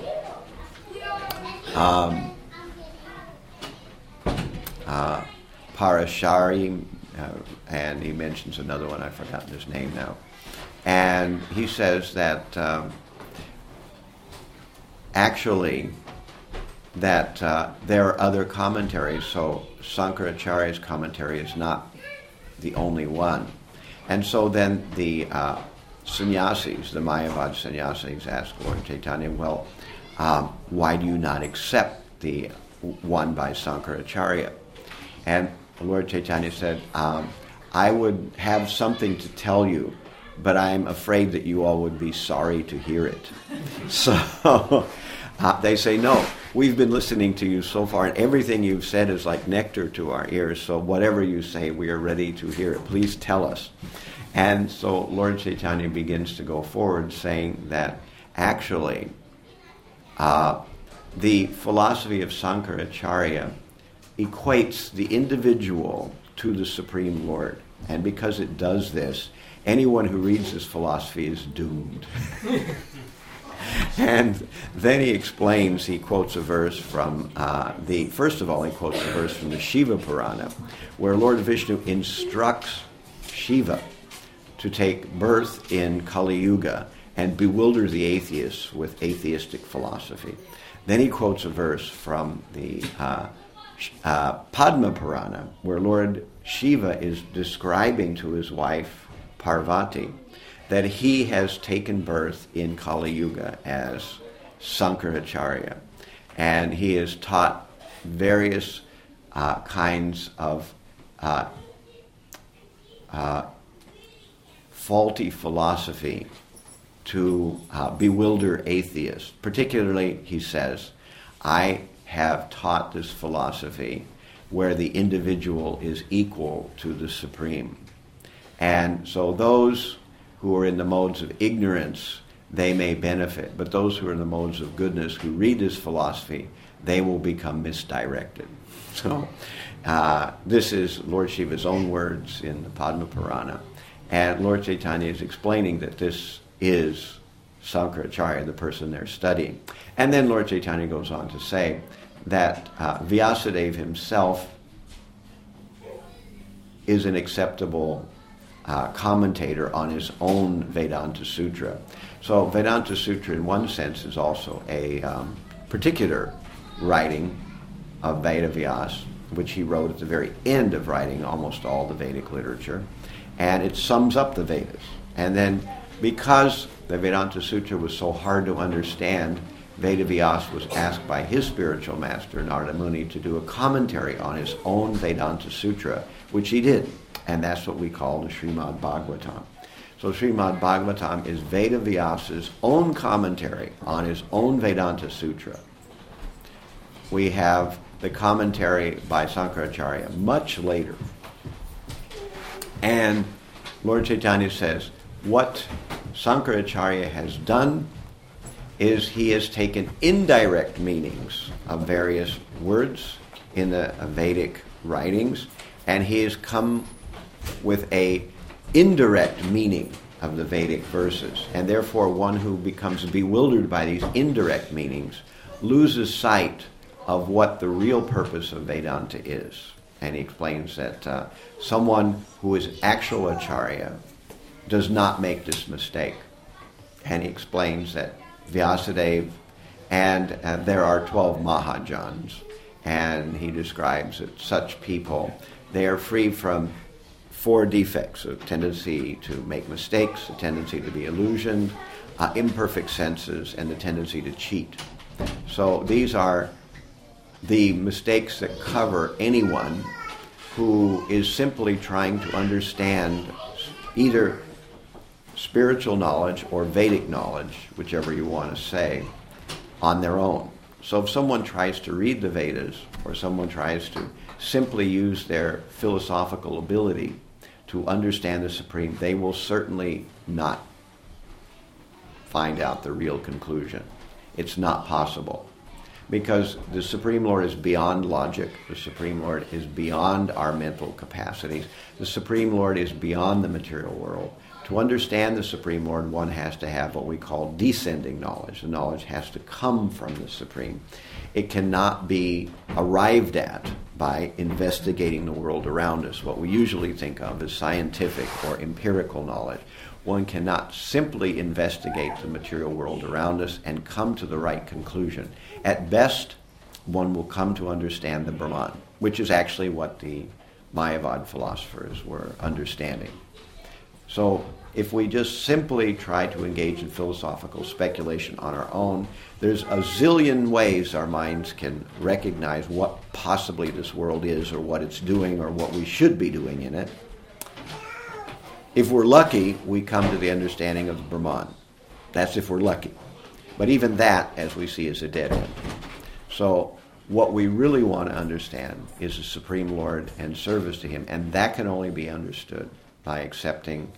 Parashari, and he mentions another one, I've forgotten his name now. And he says that actually that there are other commentaries, so Sankaracharya's commentary is not the only one. And so then the sannyasis, the Mayavad sannyasis, ask Lord Chaitanya, well, why do you not accept the one by Sankaracharya? And Lord Chaitanya said, I would have something to tell you, but I'm afraid that you all would be sorry to hear it. So they say, no, we've been listening to you so far, and everything you've said is like nectar to our ears, so whatever you say, we are ready to hear it. Please tell us. And so Lord Chaitanya begins to go forward saying that actually the philosophy of Sankaracharya equates the individual to the Supreme Lord. And because it does this, anyone who reads this philosophy is doomed. And then he quotes a verse from first of all, he quotes a verse from the Shiva Purana, where Lord Vishnu instructs Shiva to take birth in Kali Yuga and bewilder the atheists with atheistic philosophy. Then he quotes a verse from the Padma Purana, where Lord Shiva is describing to his wife Parvati that he has taken birth in Kali Yuga as Sankaracharya, and he has taught various kinds of faulty philosophy to bewilder atheists. Particularly, he says, I have taught this philosophy where the individual is equal to the Supreme. And so those who are in the modes of ignorance, they may benefit. But those who are in the modes of goodness, who read this philosophy, they will become misdirected. So this is Lord Shiva's own words in the Padma Purana. And Lord Chaitanya is explaining that this is Sankaracharya, the person they're studying. And then Lord Chaitanya goes on to say that Vyasadeva himself is an acceptable commentator on his own Vedanta Sutra. So Vedanta Sutra in one sense is also a particular writing of Veda Vyas, which he wrote at the very end of writing almost all the Vedic literature. And it sums up the Vedas. And then because the Vedanta Sutra was so hard to understand, Veda Vyas was asked by his spiritual master, Narada Muni, to do a commentary on his own Vedanta Sutra, which he did. And that's what we call the Srimad Bhagavatam. So Srimad Bhagavatam is Veda Vyas's own commentary on his own Vedanta Sutra. We have the commentary by Sankaracharya much later. And Lord Chaitanya says, what Sankaracharya has done is he has taken indirect meanings of various words in the Vedic writings, and he has come with a indirect meaning of the Vedic verses. And therefore one who becomes bewildered by these indirect meanings loses sight of what the real purpose of Vedanta is. And he explains that someone who is actual Acharya does not make this mistake. and he explains that Vyasadeva and there are 12 Mahajans, and he describes that such people, they are free from 4 defects: a tendency to make mistakes, a tendency to be illusioned, imperfect senses, and the tendency to cheat. So these are the mistakes that cover anyone who is simply trying to understand either spiritual knowledge or Vedic knowledge, whichever you want to say, on their own. So if someone tries to read the Vedas, or someone tries to simply use their philosophical ability to understand the Supreme, they will certainly not find out the real conclusion. It's not possible. Because the Supreme Lord is beyond logic. The Supreme Lord is beyond our mental capacities. The Supreme Lord is beyond the material world. To understand the Supreme Lord, one has to have what we call descending knowledge. The knowledge has to come from the Supreme. It cannot be arrived at by investigating the world around us, what we usually think of as scientific or empirical knowledge. One cannot simply investigate the material world around us and come to the right conclusion. At best, one will come to understand the Brahman, which is actually what the Mayavad philosophers were understanding. So if we just simply try to engage in philosophical speculation on our own, there's a zillion ways our minds can recognize what possibly this world is, or what it's doing, or what we should be doing in it. If we're lucky, we come to the understanding of the Brahman. That's if we're lucky. But even that, as we see, is a dead end. So what we really want to understand is the Supreme Lord and service to Him, and that can only be understood by accepting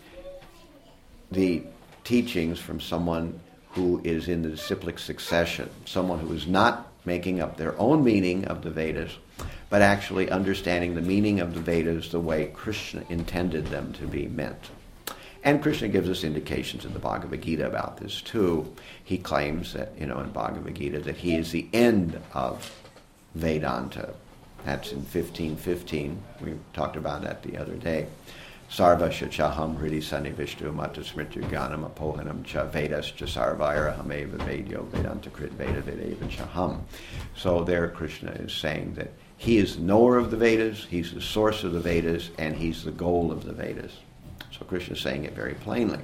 the teachings from someone who is in the disciplic succession, someone who is not making up their own meaning of the Vedas, but actually understanding the meaning of the Vedas the way Krishna intended them to be meant. And Krishna gives us indications in the Bhagavad Gita about this too. He claims that, in Bhagavad Gita, that he is the end of Vedanta. That's in 15:15. We talked about that the other day. Sarva shachaham hridi sanivishtu mata smrityu gyanam apohanam cha vedas cha sarvairaham eva vedyo vedanta krit veda vedeva chaham. So there Krishna is saying that he is the knower of the Vedas, he's the source of the Vedas, and he's the goal of the Vedas. So Krishna is saying it very plainly.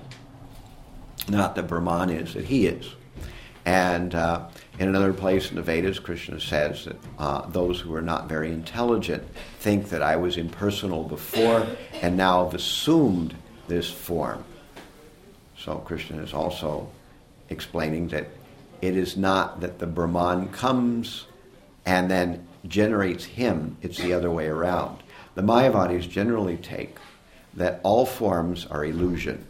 Not that Brahman is, that he is. And in another place in the Vedas, Krishna says that those who are not very intelligent think that I was impersonal before and now have assumed this form. So Krishna is also explaining that it is not that the Brahman comes and then generates him, it's the other way around. The Mayavadis generally take that all forms are illusion,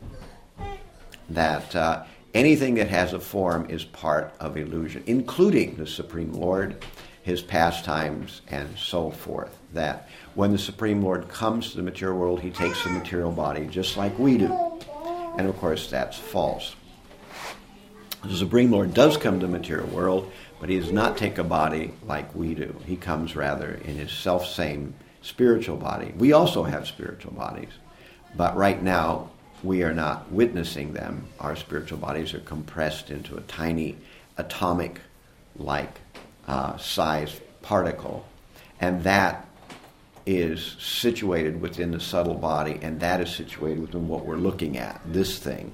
that anything that has a form is part of illusion, including the Supreme Lord, his pastimes, and so forth. That when the Supreme Lord comes to the material world, he takes the material body just like we do. And of course, that's false. The Supreme Lord does come to the material world, but he does not take a body like we do. He comes rather in his self-same spiritual body. We also have spiritual bodies, but right now, we are not witnessing them. Our spiritual bodies are compressed into a tiny atomic-like size particle, and that is situated within the subtle body, and that is situated within what we're looking at, this thing,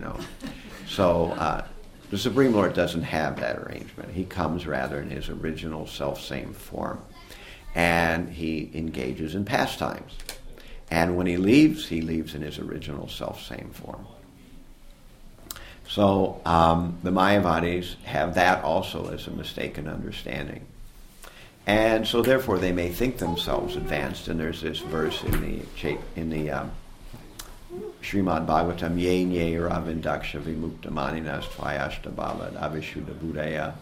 So the Supreme Lord doesn't have that arrangement. He comes rather in his original self-same form, and he engages in pastimes. And when he leaves in his original self-same form. So the Mayavadis have that also as a mistaken understanding. And so therefore they may think themselves advanced. And there's this verse in the Srimad Bhagavatam, Ye nye ravindaksha vimukta maninas tvayashta bhavad avishuddha buddhaya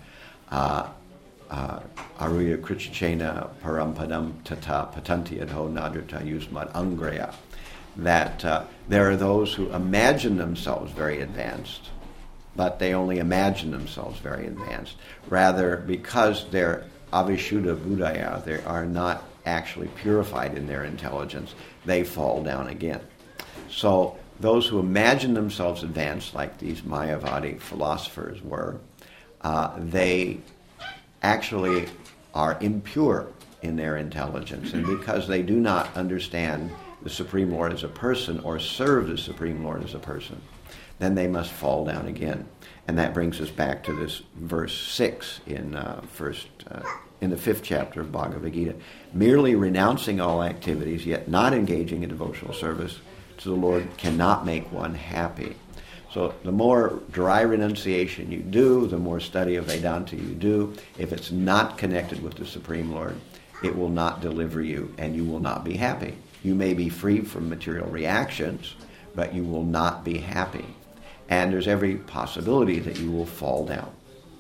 Aruya Krichchena Parampadam Tata Patanti Adho Nadrata Yusmad Angreya. That there are those who imagine themselves very advanced, but they only imagine themselves very advanced. Rather, because they're Avishuddha Buddhaya, they are not actually purified in their intelligence, they fall down again. So those who imagine themselves advanced, like these Mayavadi philosophers were, they actually are impure in their intelligence. And because they do not understand the Supreme Lord as a person or serve the Supreme Lord as a person, then they must fall down again. And that brings us back to this verse 6 in the 5th chapter of Bhagavad Gita. Merely renouncing all activities, yet not engaging in devotional service to the Lord, cannot make one happy. So the more dry renunciation you do, the more study of Vedanta you do, if it's not connected with the Supreme Lord, it will not deliver you and you will not be happy. You may be free from material reactions, but you will not be happy. And there's every possibility that you will fall down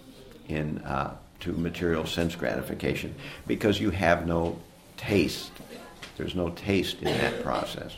to material sense gratification because you have no taste. There's no taste in that process.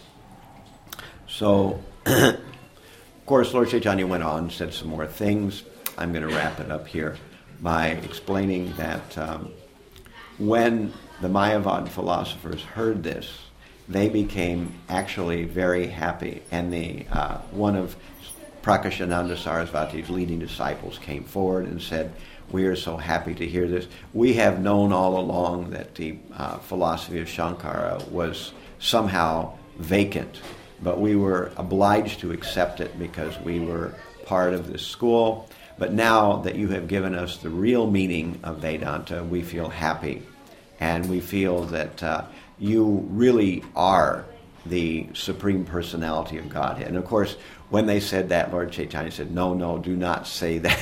So, of course, Lord Chaitanya went on and said some more things. I'm going to wrap it up here by explaining that when the Mayavad philosophers heard this, they became actually very happy. And one of Prakashananda Sarasvati's leading disciples came forward and said, "We are so happy to hear this. We have known all along that the philosophy of Shankara was somehow vacant, but we were obliged to accept it because we were part of this school. But now that you have given us the real meaning of Vedanta, we feel happy. And we feel that you really are the Supreme Personality of Godhead." And of course, when they said that, Lord Chaitanya said, no, do not say that.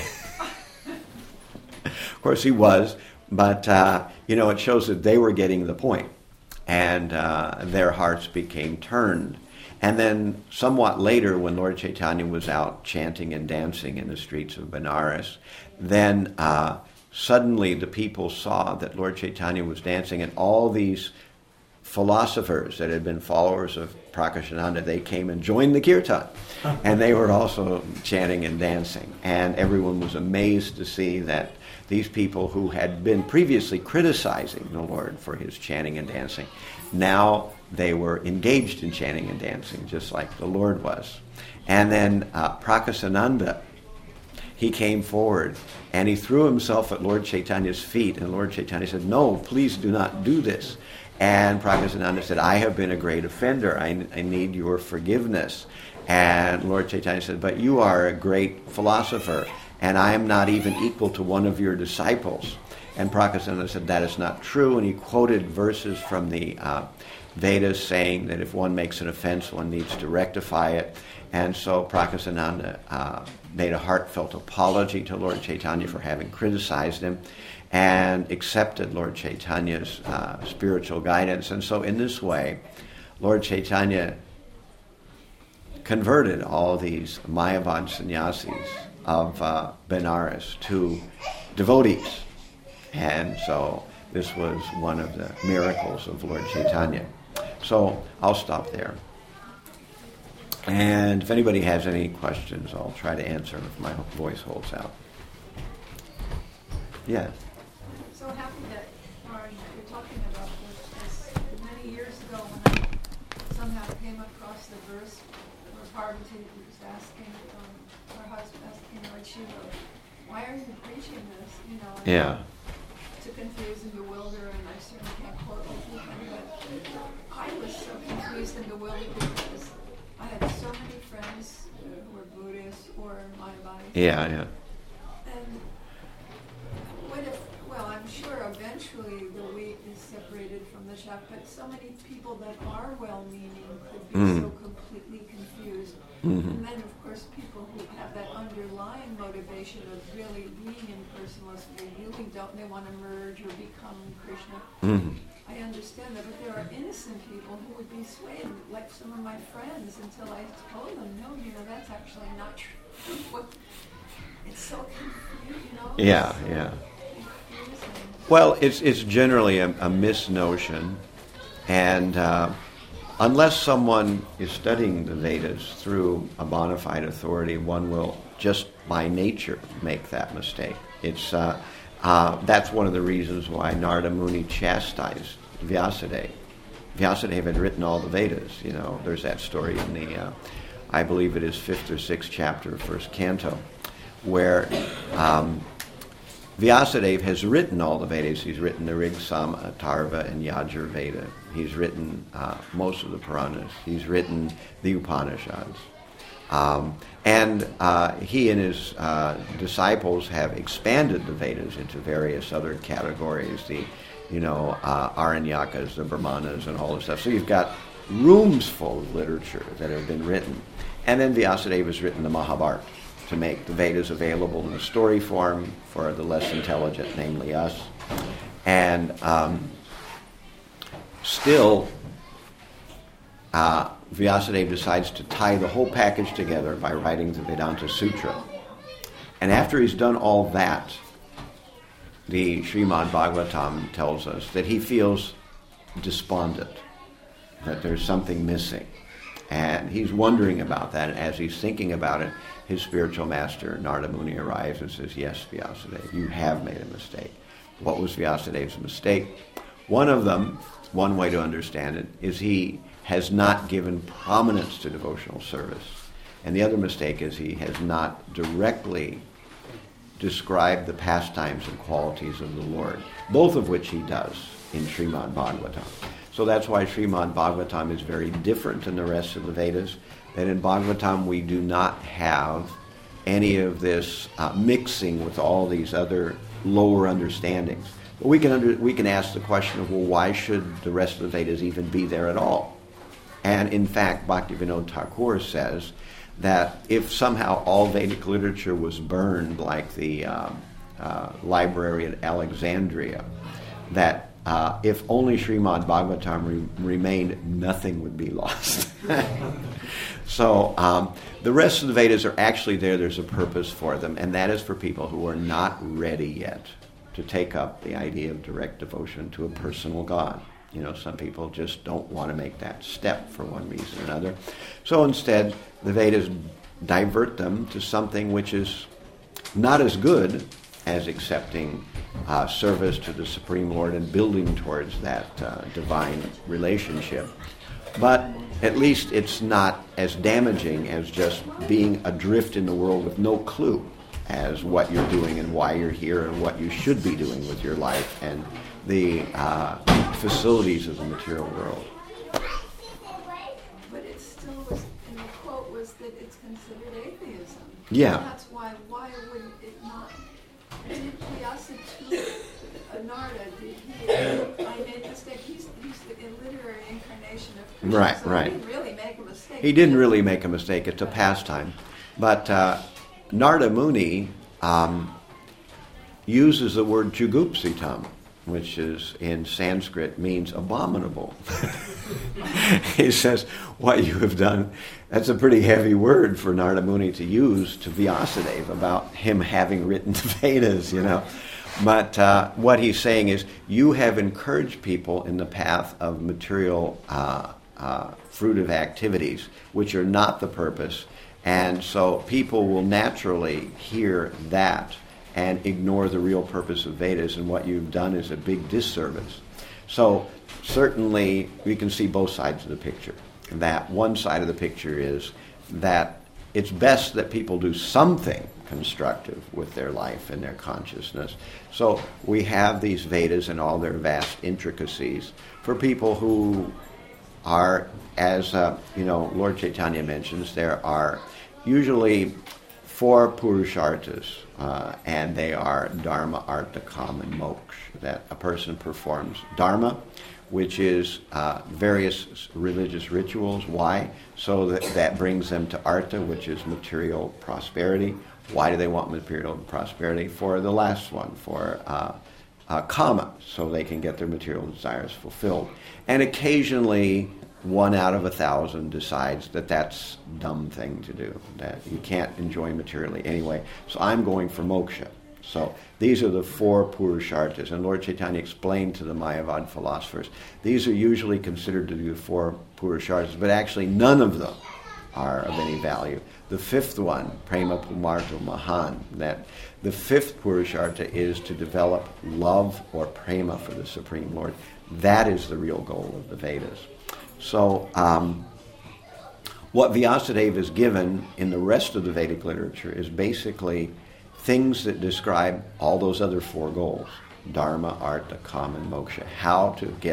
Of course he was, but it shows that they were getting the point, and their hearts became turned. And then somewhat later, when Lord Chaitanya was out chanting and dancing in the streets of Benares, then suddenly the people saw that Lord Chaitanya was dancing, and all these philosophers that had been followers of Prakashananda, they came and joined the kirtan. And they were also chanting and dancing. And everyone was amazed to see that these people who had been previously criticizing the Lord for his chanting and dancing, now they were engaged in chanting and dancing, just like the Lord was. And then Prakasananda, he came forward and he threw himself at Lord Chaitanya's feet. And Lord Chaitanya said, "No, please do not do this." And Prakasananda said, "I have been a great offender. I need your forgiveness." And Lord Chaitanya said, "But you are a great philosopher, and I am not even equal to one of your disciples." And Prakasananda said, "That is not true." And he quoted verses from the Vedas saying that if one makes an offense, one needs to rectify it. And so Prakasananda made a heartfelt apology to Lord Chaitanya for having criticized him and accepted Lord Chaitanya's spiritual guidance. And so in this way, Lord Chaitanya converted all these Mayavad sannyasis of Benares to devotees. And so this was one of the miracles of Lord Chaitanya. So I'll stop there. And if anybody has any questions, I'll try to answer if my voice holds out. Yeah. So happy that you're talking about this. Many years ago when I somehow came across the verse where Parvati was asking her husband, asking Lord Shiva, "Why are you preaching this?" Yeah. To confuse and bewilder, and I certainly can't quote everything, but I was so confused and bewildered because I had so many friends who were Buddhists or Mayavadis. Yeah. And what if, well, I'm sure eventually the wheat is separated from the chaff, but so many people that are well-meaning could be so completely confused. And then, of course, people who have that underlying motivation of really being impersonalist, they really don't, they want to merge or become Krishna. I understand that, but there are innocent people who would be swayed, like some of my friends, until I told them, no, that's actually not true. It's so confusing, Yeah. Confusing. Well, it's generally a misnotion, and unless someone is studying the Vedas through a bona fide authority, one will just by nature make that mistake. It's that's one of the reasons why Narada Muni chastised Vyasadeva Vyasadeva had written all the Vedas. There's that story in the, I believe it is 5th or 6th chapter of 1st canto, where Vyasadeva has written all the Vedas. He's written the Rig, Sama, Atharva, and Yajur Veda. He's written most of the Puranas. He's written the Upanishads. And he and his disciples have expanded the Vedas into various other categories, the Aranyakas, the Brahmanas, and all this stuff. So you've got rooms full of literature that have been written. And then Vyasadeva has written the Mahabharata to make the Vedas available in a story form for the less intelligent, namely us. And still, Vyasadeva decides to tie the whole package together by writing the Vedanta Sutra. And after he's done all that, the Srimad Bhagavatam tells us that he feels despondent, that there's something missing. And he's wondering about that. And as he's thinking about it, his spiritual master, Narada Muni, arrives and says, yes, Vyasadeva, you have made a mistake. What was Vyasadeva's mistake? One of them, one way to understand it, is he has not given prominence to devotional service. And the other mistake is he has not directly described the pastimes and qualities of the Lord, both of which he does in Srimad Bhagavatam. So that's why Srimad Bhagavatam is very different than the rest of the Vedas, that in Bhagavatam we do not have any of this mixing with all these other lower understandings. But we can ask the question of, well, why should the rest of the Vedas even be there at all? And in fact, Bhaktivinoda Thakur says that if somehow all Vedic literature was burned, like the library at Alexandria, that if only Srimad Bhagavatam remained, nothing would be lost. So the rest of the Vedas are actually there. There's a purpose for them, and that is for people who are not ready yet to take up the idea of direct devotion to a personal God. Some people just don't want to make that step for one reason or another. So instead, the Vedas divert them to something which is not as good as accepting service to the Supreme Lord and building towards that divine relationship. But at least it's not as damaging as just being adrift in the world with no clue as what you're doing and why you're here and what you should be doing with your life and the facilities of the material world. But it still was, in the quote was that it's considered atheism. Yeah. And that's why wouldn't it not? Did Vyasa too, Narada, I made a mistake. He's the literary incarnation of Krishna. Right, so right. He didn't really make a mistake. He didn't really make a mistake. It's a pastime. But Narada Muni uses the word jugupsitam, which is in Sanskrit means abominable. He says, what you have done, that's a pretty heavy word for Narada Muni to use to Vyasadeva about him having written the Vedas, But what he's saying is, you have encouraged people in the path of material fruitive activities, which are not the purpose, and so people will naturally hear that and ignore the real purpose of Vedas, and what you've done is a big disservice. So certainly we can see both sides of the picture. That one side of the picture is that it's best that people do something constructive with their life and their consciousness. So we have these Vedas and all their vast intricacies for people who are, as Lord Chaitanya mentions, there are usually 4 purusharthas, and they are dharma, artha, kama, and moksha. That a person performs dharma, which is various religious rituals. Why? So that brings them to artha, which is material prosperity. Why do they want material prosperity? For the last one, for kama, so they can get their material desires fulfilled. And occasionally, 1 out of 1,000 decides that that's a dumb thing to do, that you can't enjoy materially anyway. So I'm going for moksha. So these are the 4 purusharthas. And Lord Chaitanya explained to the Mayavad philosophers, these are usually considered to be the 4 purusharthas, but actually none of them are of any value. The fifth one, prema pumarto mahan, that the fifth purushartha is to develop love or prema for the Supreme Lord. That is the real goal of the Vedas. So what Vyasadeva is given in the rest of the Vedic literature is basically things that describe all those other four goals: dharma, artha, kama, and moksha. How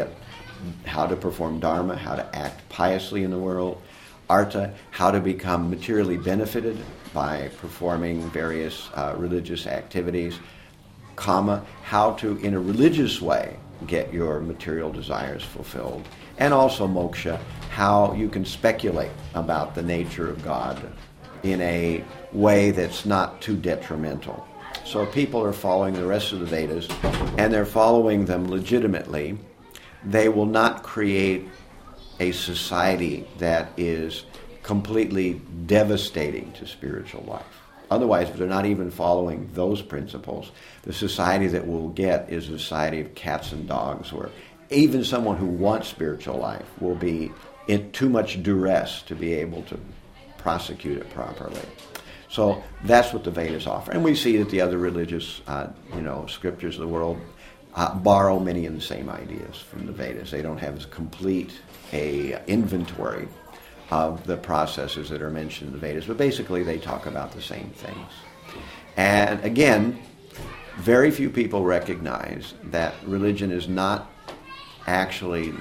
to perform dharma, how to act piously in the world; artha, how to become materially benefited by performing various religious activities; kama, how to, in a religious way, get your material desires fulfilled; and also moksha, how you can speculate about the nature of God in a way that's not too detrimental. So if people are following the rest of the Vedas, and they're following them legitimately, they will not create a society that is completely devastating to spiritual life. Otherwise, if they're not even following those principles, the society that we'll get is a society of cats and dogs, where even someone who wants spiritual life will be in too much duress to be able to prosecute it properly. So that's what the Vedas offer. And we see that the other religious scriptures of the world borrow many of the same ideas from the Vedas. They don't have as complete a inventory of the processes that are mentioned in the Vedas, but basically they talk about the same things. And again, very few people recognize that religion is not actually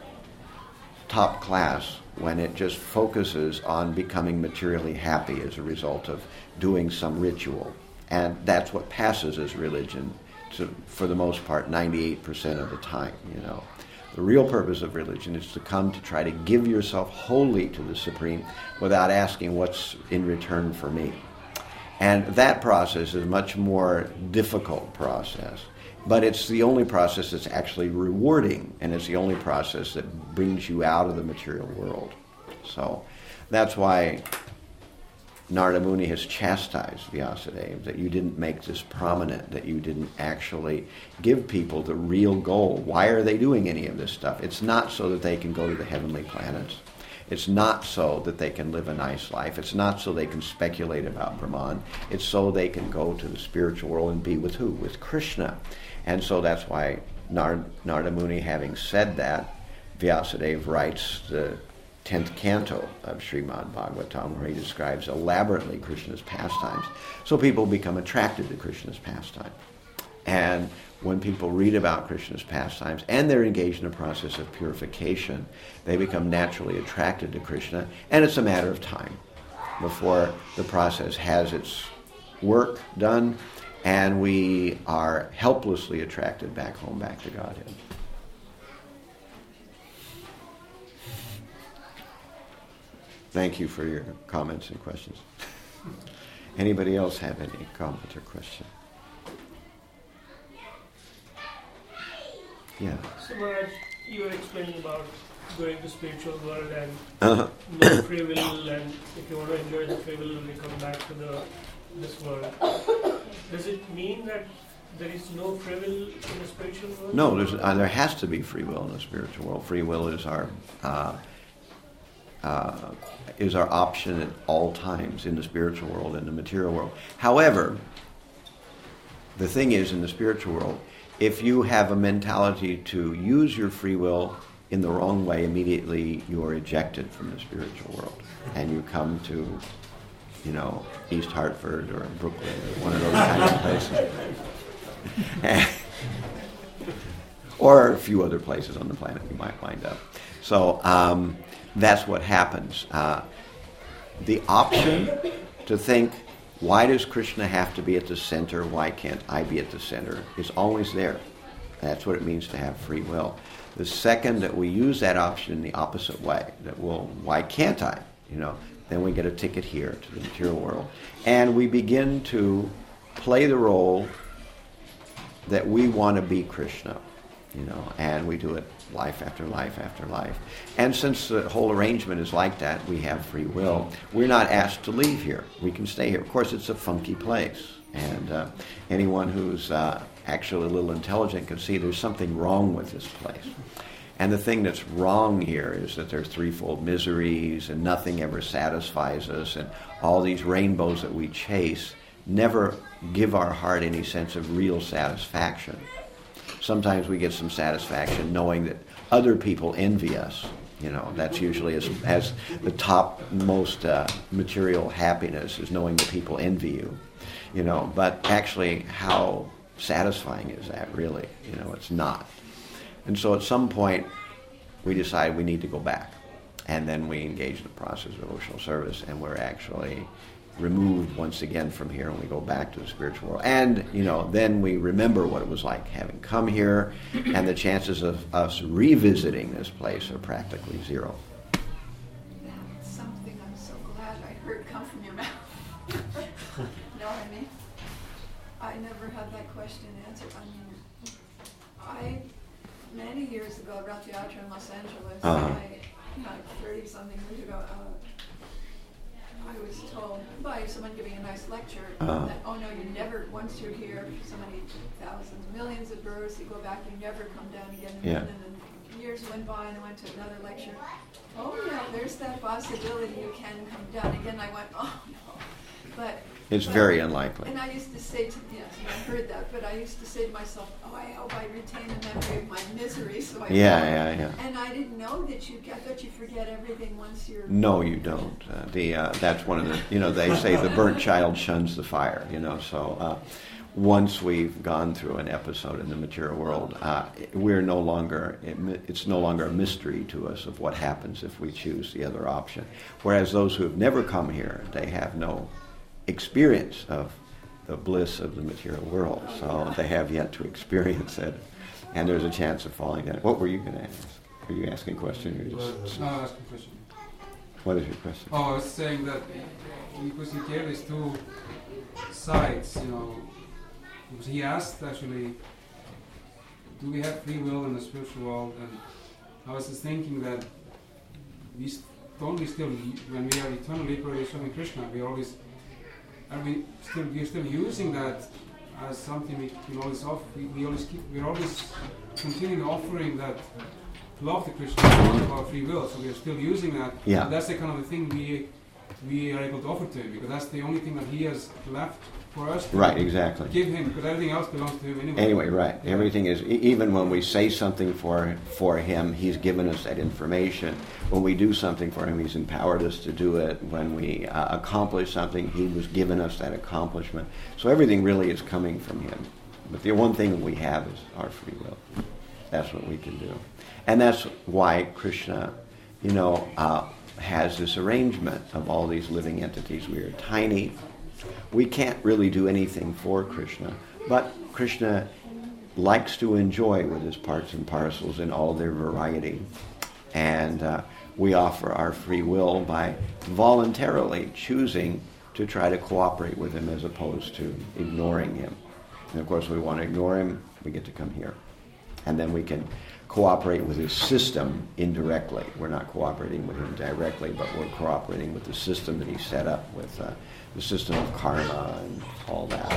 top class when it just focuses on becoming materially happy as a result of doing some ritual. And that's what passes as religion, for the most part, 98% of the time, The real purpose of religion is to come to try to give yourself wholly to the Supreme without asking what's in return for me. And that process is a much more difficult process. But it's the only process that's actually rewarding, and it's the only process that brings you out of the material world. So that's why Narada Muni has chastised Vyasadeva, that you didn't make this prominent, that you didn't actually give people the real goal. Why are they doing any of this stuff? It's not so that they can go to the heavenly planets. It's not so that they can live a nice life. It's not so they can speculate about Brahman. It's so they can go to the spiritual world and be with who? With Krishna. And so that's why Narada Muni, having said that, Vyasadeva writes the 10th canto of Srimad Bhagavatam, where he describes elaborately Krishna's pastimes. So people become attracted to Krishna's pastimes. And when people read about Krishna's pastimes and they're engaged in a process of purification, they become naturally attracted to Krishna. And it's a matter of time before the process has its work done and we are helplessly attracted back home, back to Godhead. Thank you for your comments and questions. Anybody else have any comment or question? Yeah. So Maharaj, you were explaining about going to spiritual world and no free will, and if you want to enjoy the free will, you come back to this world. Does it mean that there is no free will in the spiritual world? No, there has to be free will in the spiritual world. Free will is our option at all times in the spiritual world and the material world. However, the thing is, in the spiritual world, if you have a mentality to use your free will in the wrong way, immediately you are ejected from the spiritual world, and you come to, East Hartford or Brooklyn or one of those kinds of places. Or a few other places on the planet you might wind up. So that's what happens. The option to think, why does Krishna have to be at the center? Why can't I be at the center? Is always there. That's what it means to have free will. The second that we use that option in the opposite way, that, well, why can't I? Then we get a ticket here to the material world. And we begin to play the role that we want to be Krishna, and we do it life after life after life. And since the whole arrangement is like that, we have free will. We're not asked to leave here. We can stay here. Of course, it's a funky place. And anyone who's actually a little intelligent can see there's something wrong with this place. And the thing that's wrong here is that there's threefold miseries and nothing ever satisfies us, and all these rainbows that we chase never give our heart any sense of real satisfaction. Sometimes we get some satisfaction knowing that other people envy us. That's usually as the top most material happiness is knowing that people envy you. But actually, how satisfying is that really? It's not. And so at some point, we decide we need to go back. And then we engage in the process of devotional service, and we're actually removed once again from here, and we go back to the spiritual world. And, then we remember what it was like having come here, and the chances of us revisiting this place are practically zero. That's something I'm so glad I heard come from your mouth. Know what I mean? I never had that question answered. Many years ago, at Rath Theatre in Los Angeles, like 30-something years ago, I was told by someone giving a nice lecture that, oh no, you never, once you're here for so many thousands, millions of births, you go back, you never come down again. And then years went by and I went to another lecture. Oh yeah, there's that possibility you can come down again. I went, oh no. But it's very unlikely. And I used to say to, I heard that, but I used to say to myself, oh, I hope I retain the memory of my misery. So I And I didn't know that I thought you forget everything once you're... No, you don't. That's one of the, they say the burnt child shuns the fire, so once we've gone through an episode in the material world, it's no longer a mystery to us of what happens if we choose the other option. Whereas those who have never come here, they have no experience of the bliss of the material world, so they have yet to experience it, and there's a chance of falling down. What were you going to ask? Are you asking a question? Or just... No, asking a question. What is your question? Oh, I was saying that because you gave these two sides, because he asked actually, do we have free will in the spiritual world? And I was just thinking that when we are eternally liberated in Krishna, we're still using that as something we can always offer. We're always continuing offering that love to Krishna of our free will. So we're still using that. Yeah. And that's the kind of the thing we are able to offer to him, because that's the only thing that he has left for us to give him, because everything else belongs to him anyway. Anyway, right. Yeah. Everything is, even when we say something for him, he's given us that information. When we do something for him, he's empowered us to do it. When we accomplish something, he was given us that accomplishment. So everything really is coming from him. But the one thing we have is our free will. That's what we can do. And that's why Krishna, has this arrangement of all these living entities. We are tiny. We can't really do anything for Krishna, but Krishna likes to enjoy with his parts and parcels in all their variety. And we offer our free will by voluntarily choosing to try to cooperate with him as opposed to ignoring him. And of course, we want to ignore him, we get to come here. And then we can cooperate with his system indirectly. We're not cooperating with him directly, but we're cooperating with the system that he set up, with the system of karma and all that.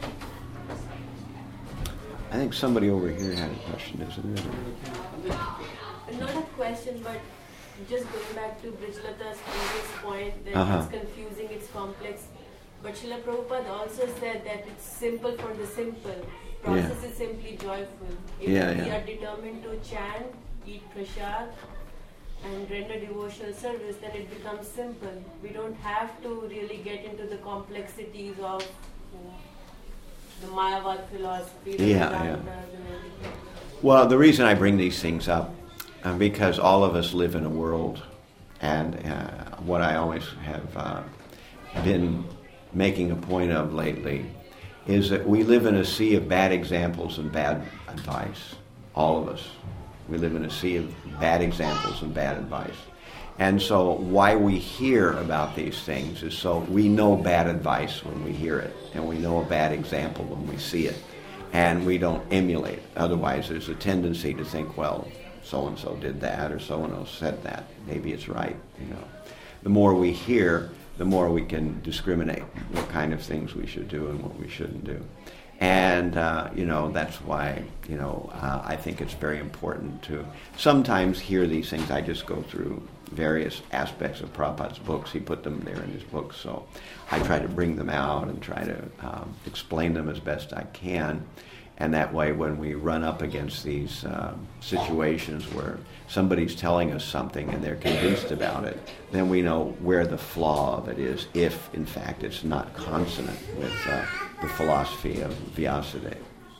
I think somebody over here had a question, isn't there? Not a question, but just going back to Brijlata's previous point that it's confusing, it's complex. But Srila Prabhupada also said that it's simple for the simple. Process is simply joyful. If we are determined to chant, eat prasad, and render devotional service, then it becomes simple. We don't have to really get into the complexities of the Mayavad philosophy. Well, the reason I bring these things up, because all of us live in a world, and what I always have been making a point of lately is that we live in a sea of bad examples and bad advice. All of us. We live in a sea of bad examples and bad advice. And so why we hear about these things is so we know bad advice when we hear it, and we know a bad example when we see it, and we don't emulate it. Otherwise, there's a tendency to think, well, so-and-so did that, or so-and-so said that. Maybe it's right, The more we hear, the more we can discriminate what kind of things we should do and what we shouldn't do. And, that's why, I think it's very important to sometimes hear these things. I just go through various aspects of Prabhupada's books. He put them there in his books, so I try to bring them out and try to explain them as best I can. And that way, when we run up against these situations where somebody's telling us something and they're convinced about it, then we know where the flaw of it is, if, in fact, it's not consonant with the philosophy of Vyasadeva.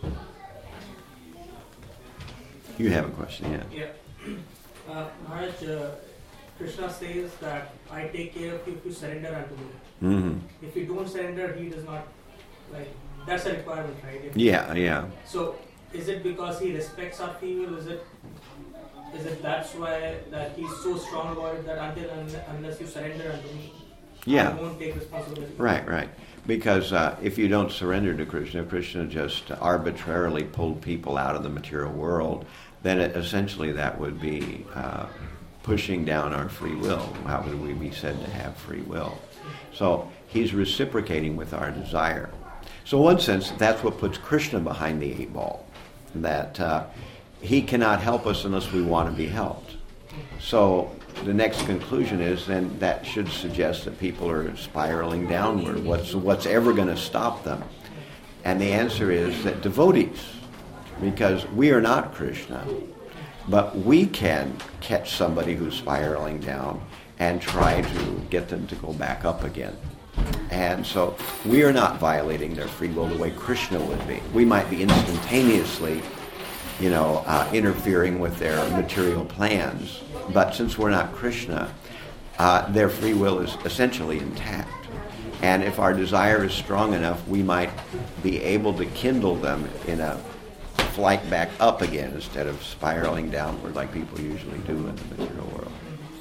You have a question, yeah? Yeah. Maharaj, Krishna says that I take care of you if you surrender unto me. Mm-hmm. If you don't surrender, he does not, that's a requirement, right? Yeah. So, is it because he respects our free will? Is it that's why that he's so strong about it that unless you surrender unto me, I won't take responsibility? Right. Because if you don't surrender to Krishna, if Krishna just arbitrarily pulled people out of the material world, then essentially that would be pushing down our free will. How would we be said to have free will? So he's reciprocating with our desire. So in one sense, that's what puts Krishna behind the 8 ball, that he cannot help us unless we want to be helped. So the next conclusion is then that should suggest that people are spiraling downward. What's ever going to stop them? And the answer is that devotees, because we are not Krishna, but we can catch somebody who's spiraling down and try to get them to go back up again. And so we are not violating their free will the way Krishna would be. We might be instantaneously, interfering with their material plans, but since we're not Krishna, their free will is essentially intact. And if our desire is strong enough, we might be able to kindle them in a flight back up again instead of spiraling downward like people usually do in the material world.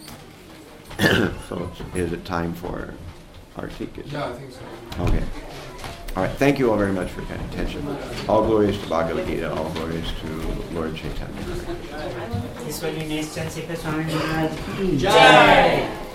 So is it time for our tickets? Yeah, I think so. Okay. All right. Thank you all very much for your kind attention. All glories to Bhagavad Gita. All glories to Lord Chaitanya. ईश्वरी निश्चल शिखर स्वामी महाराज की Jai!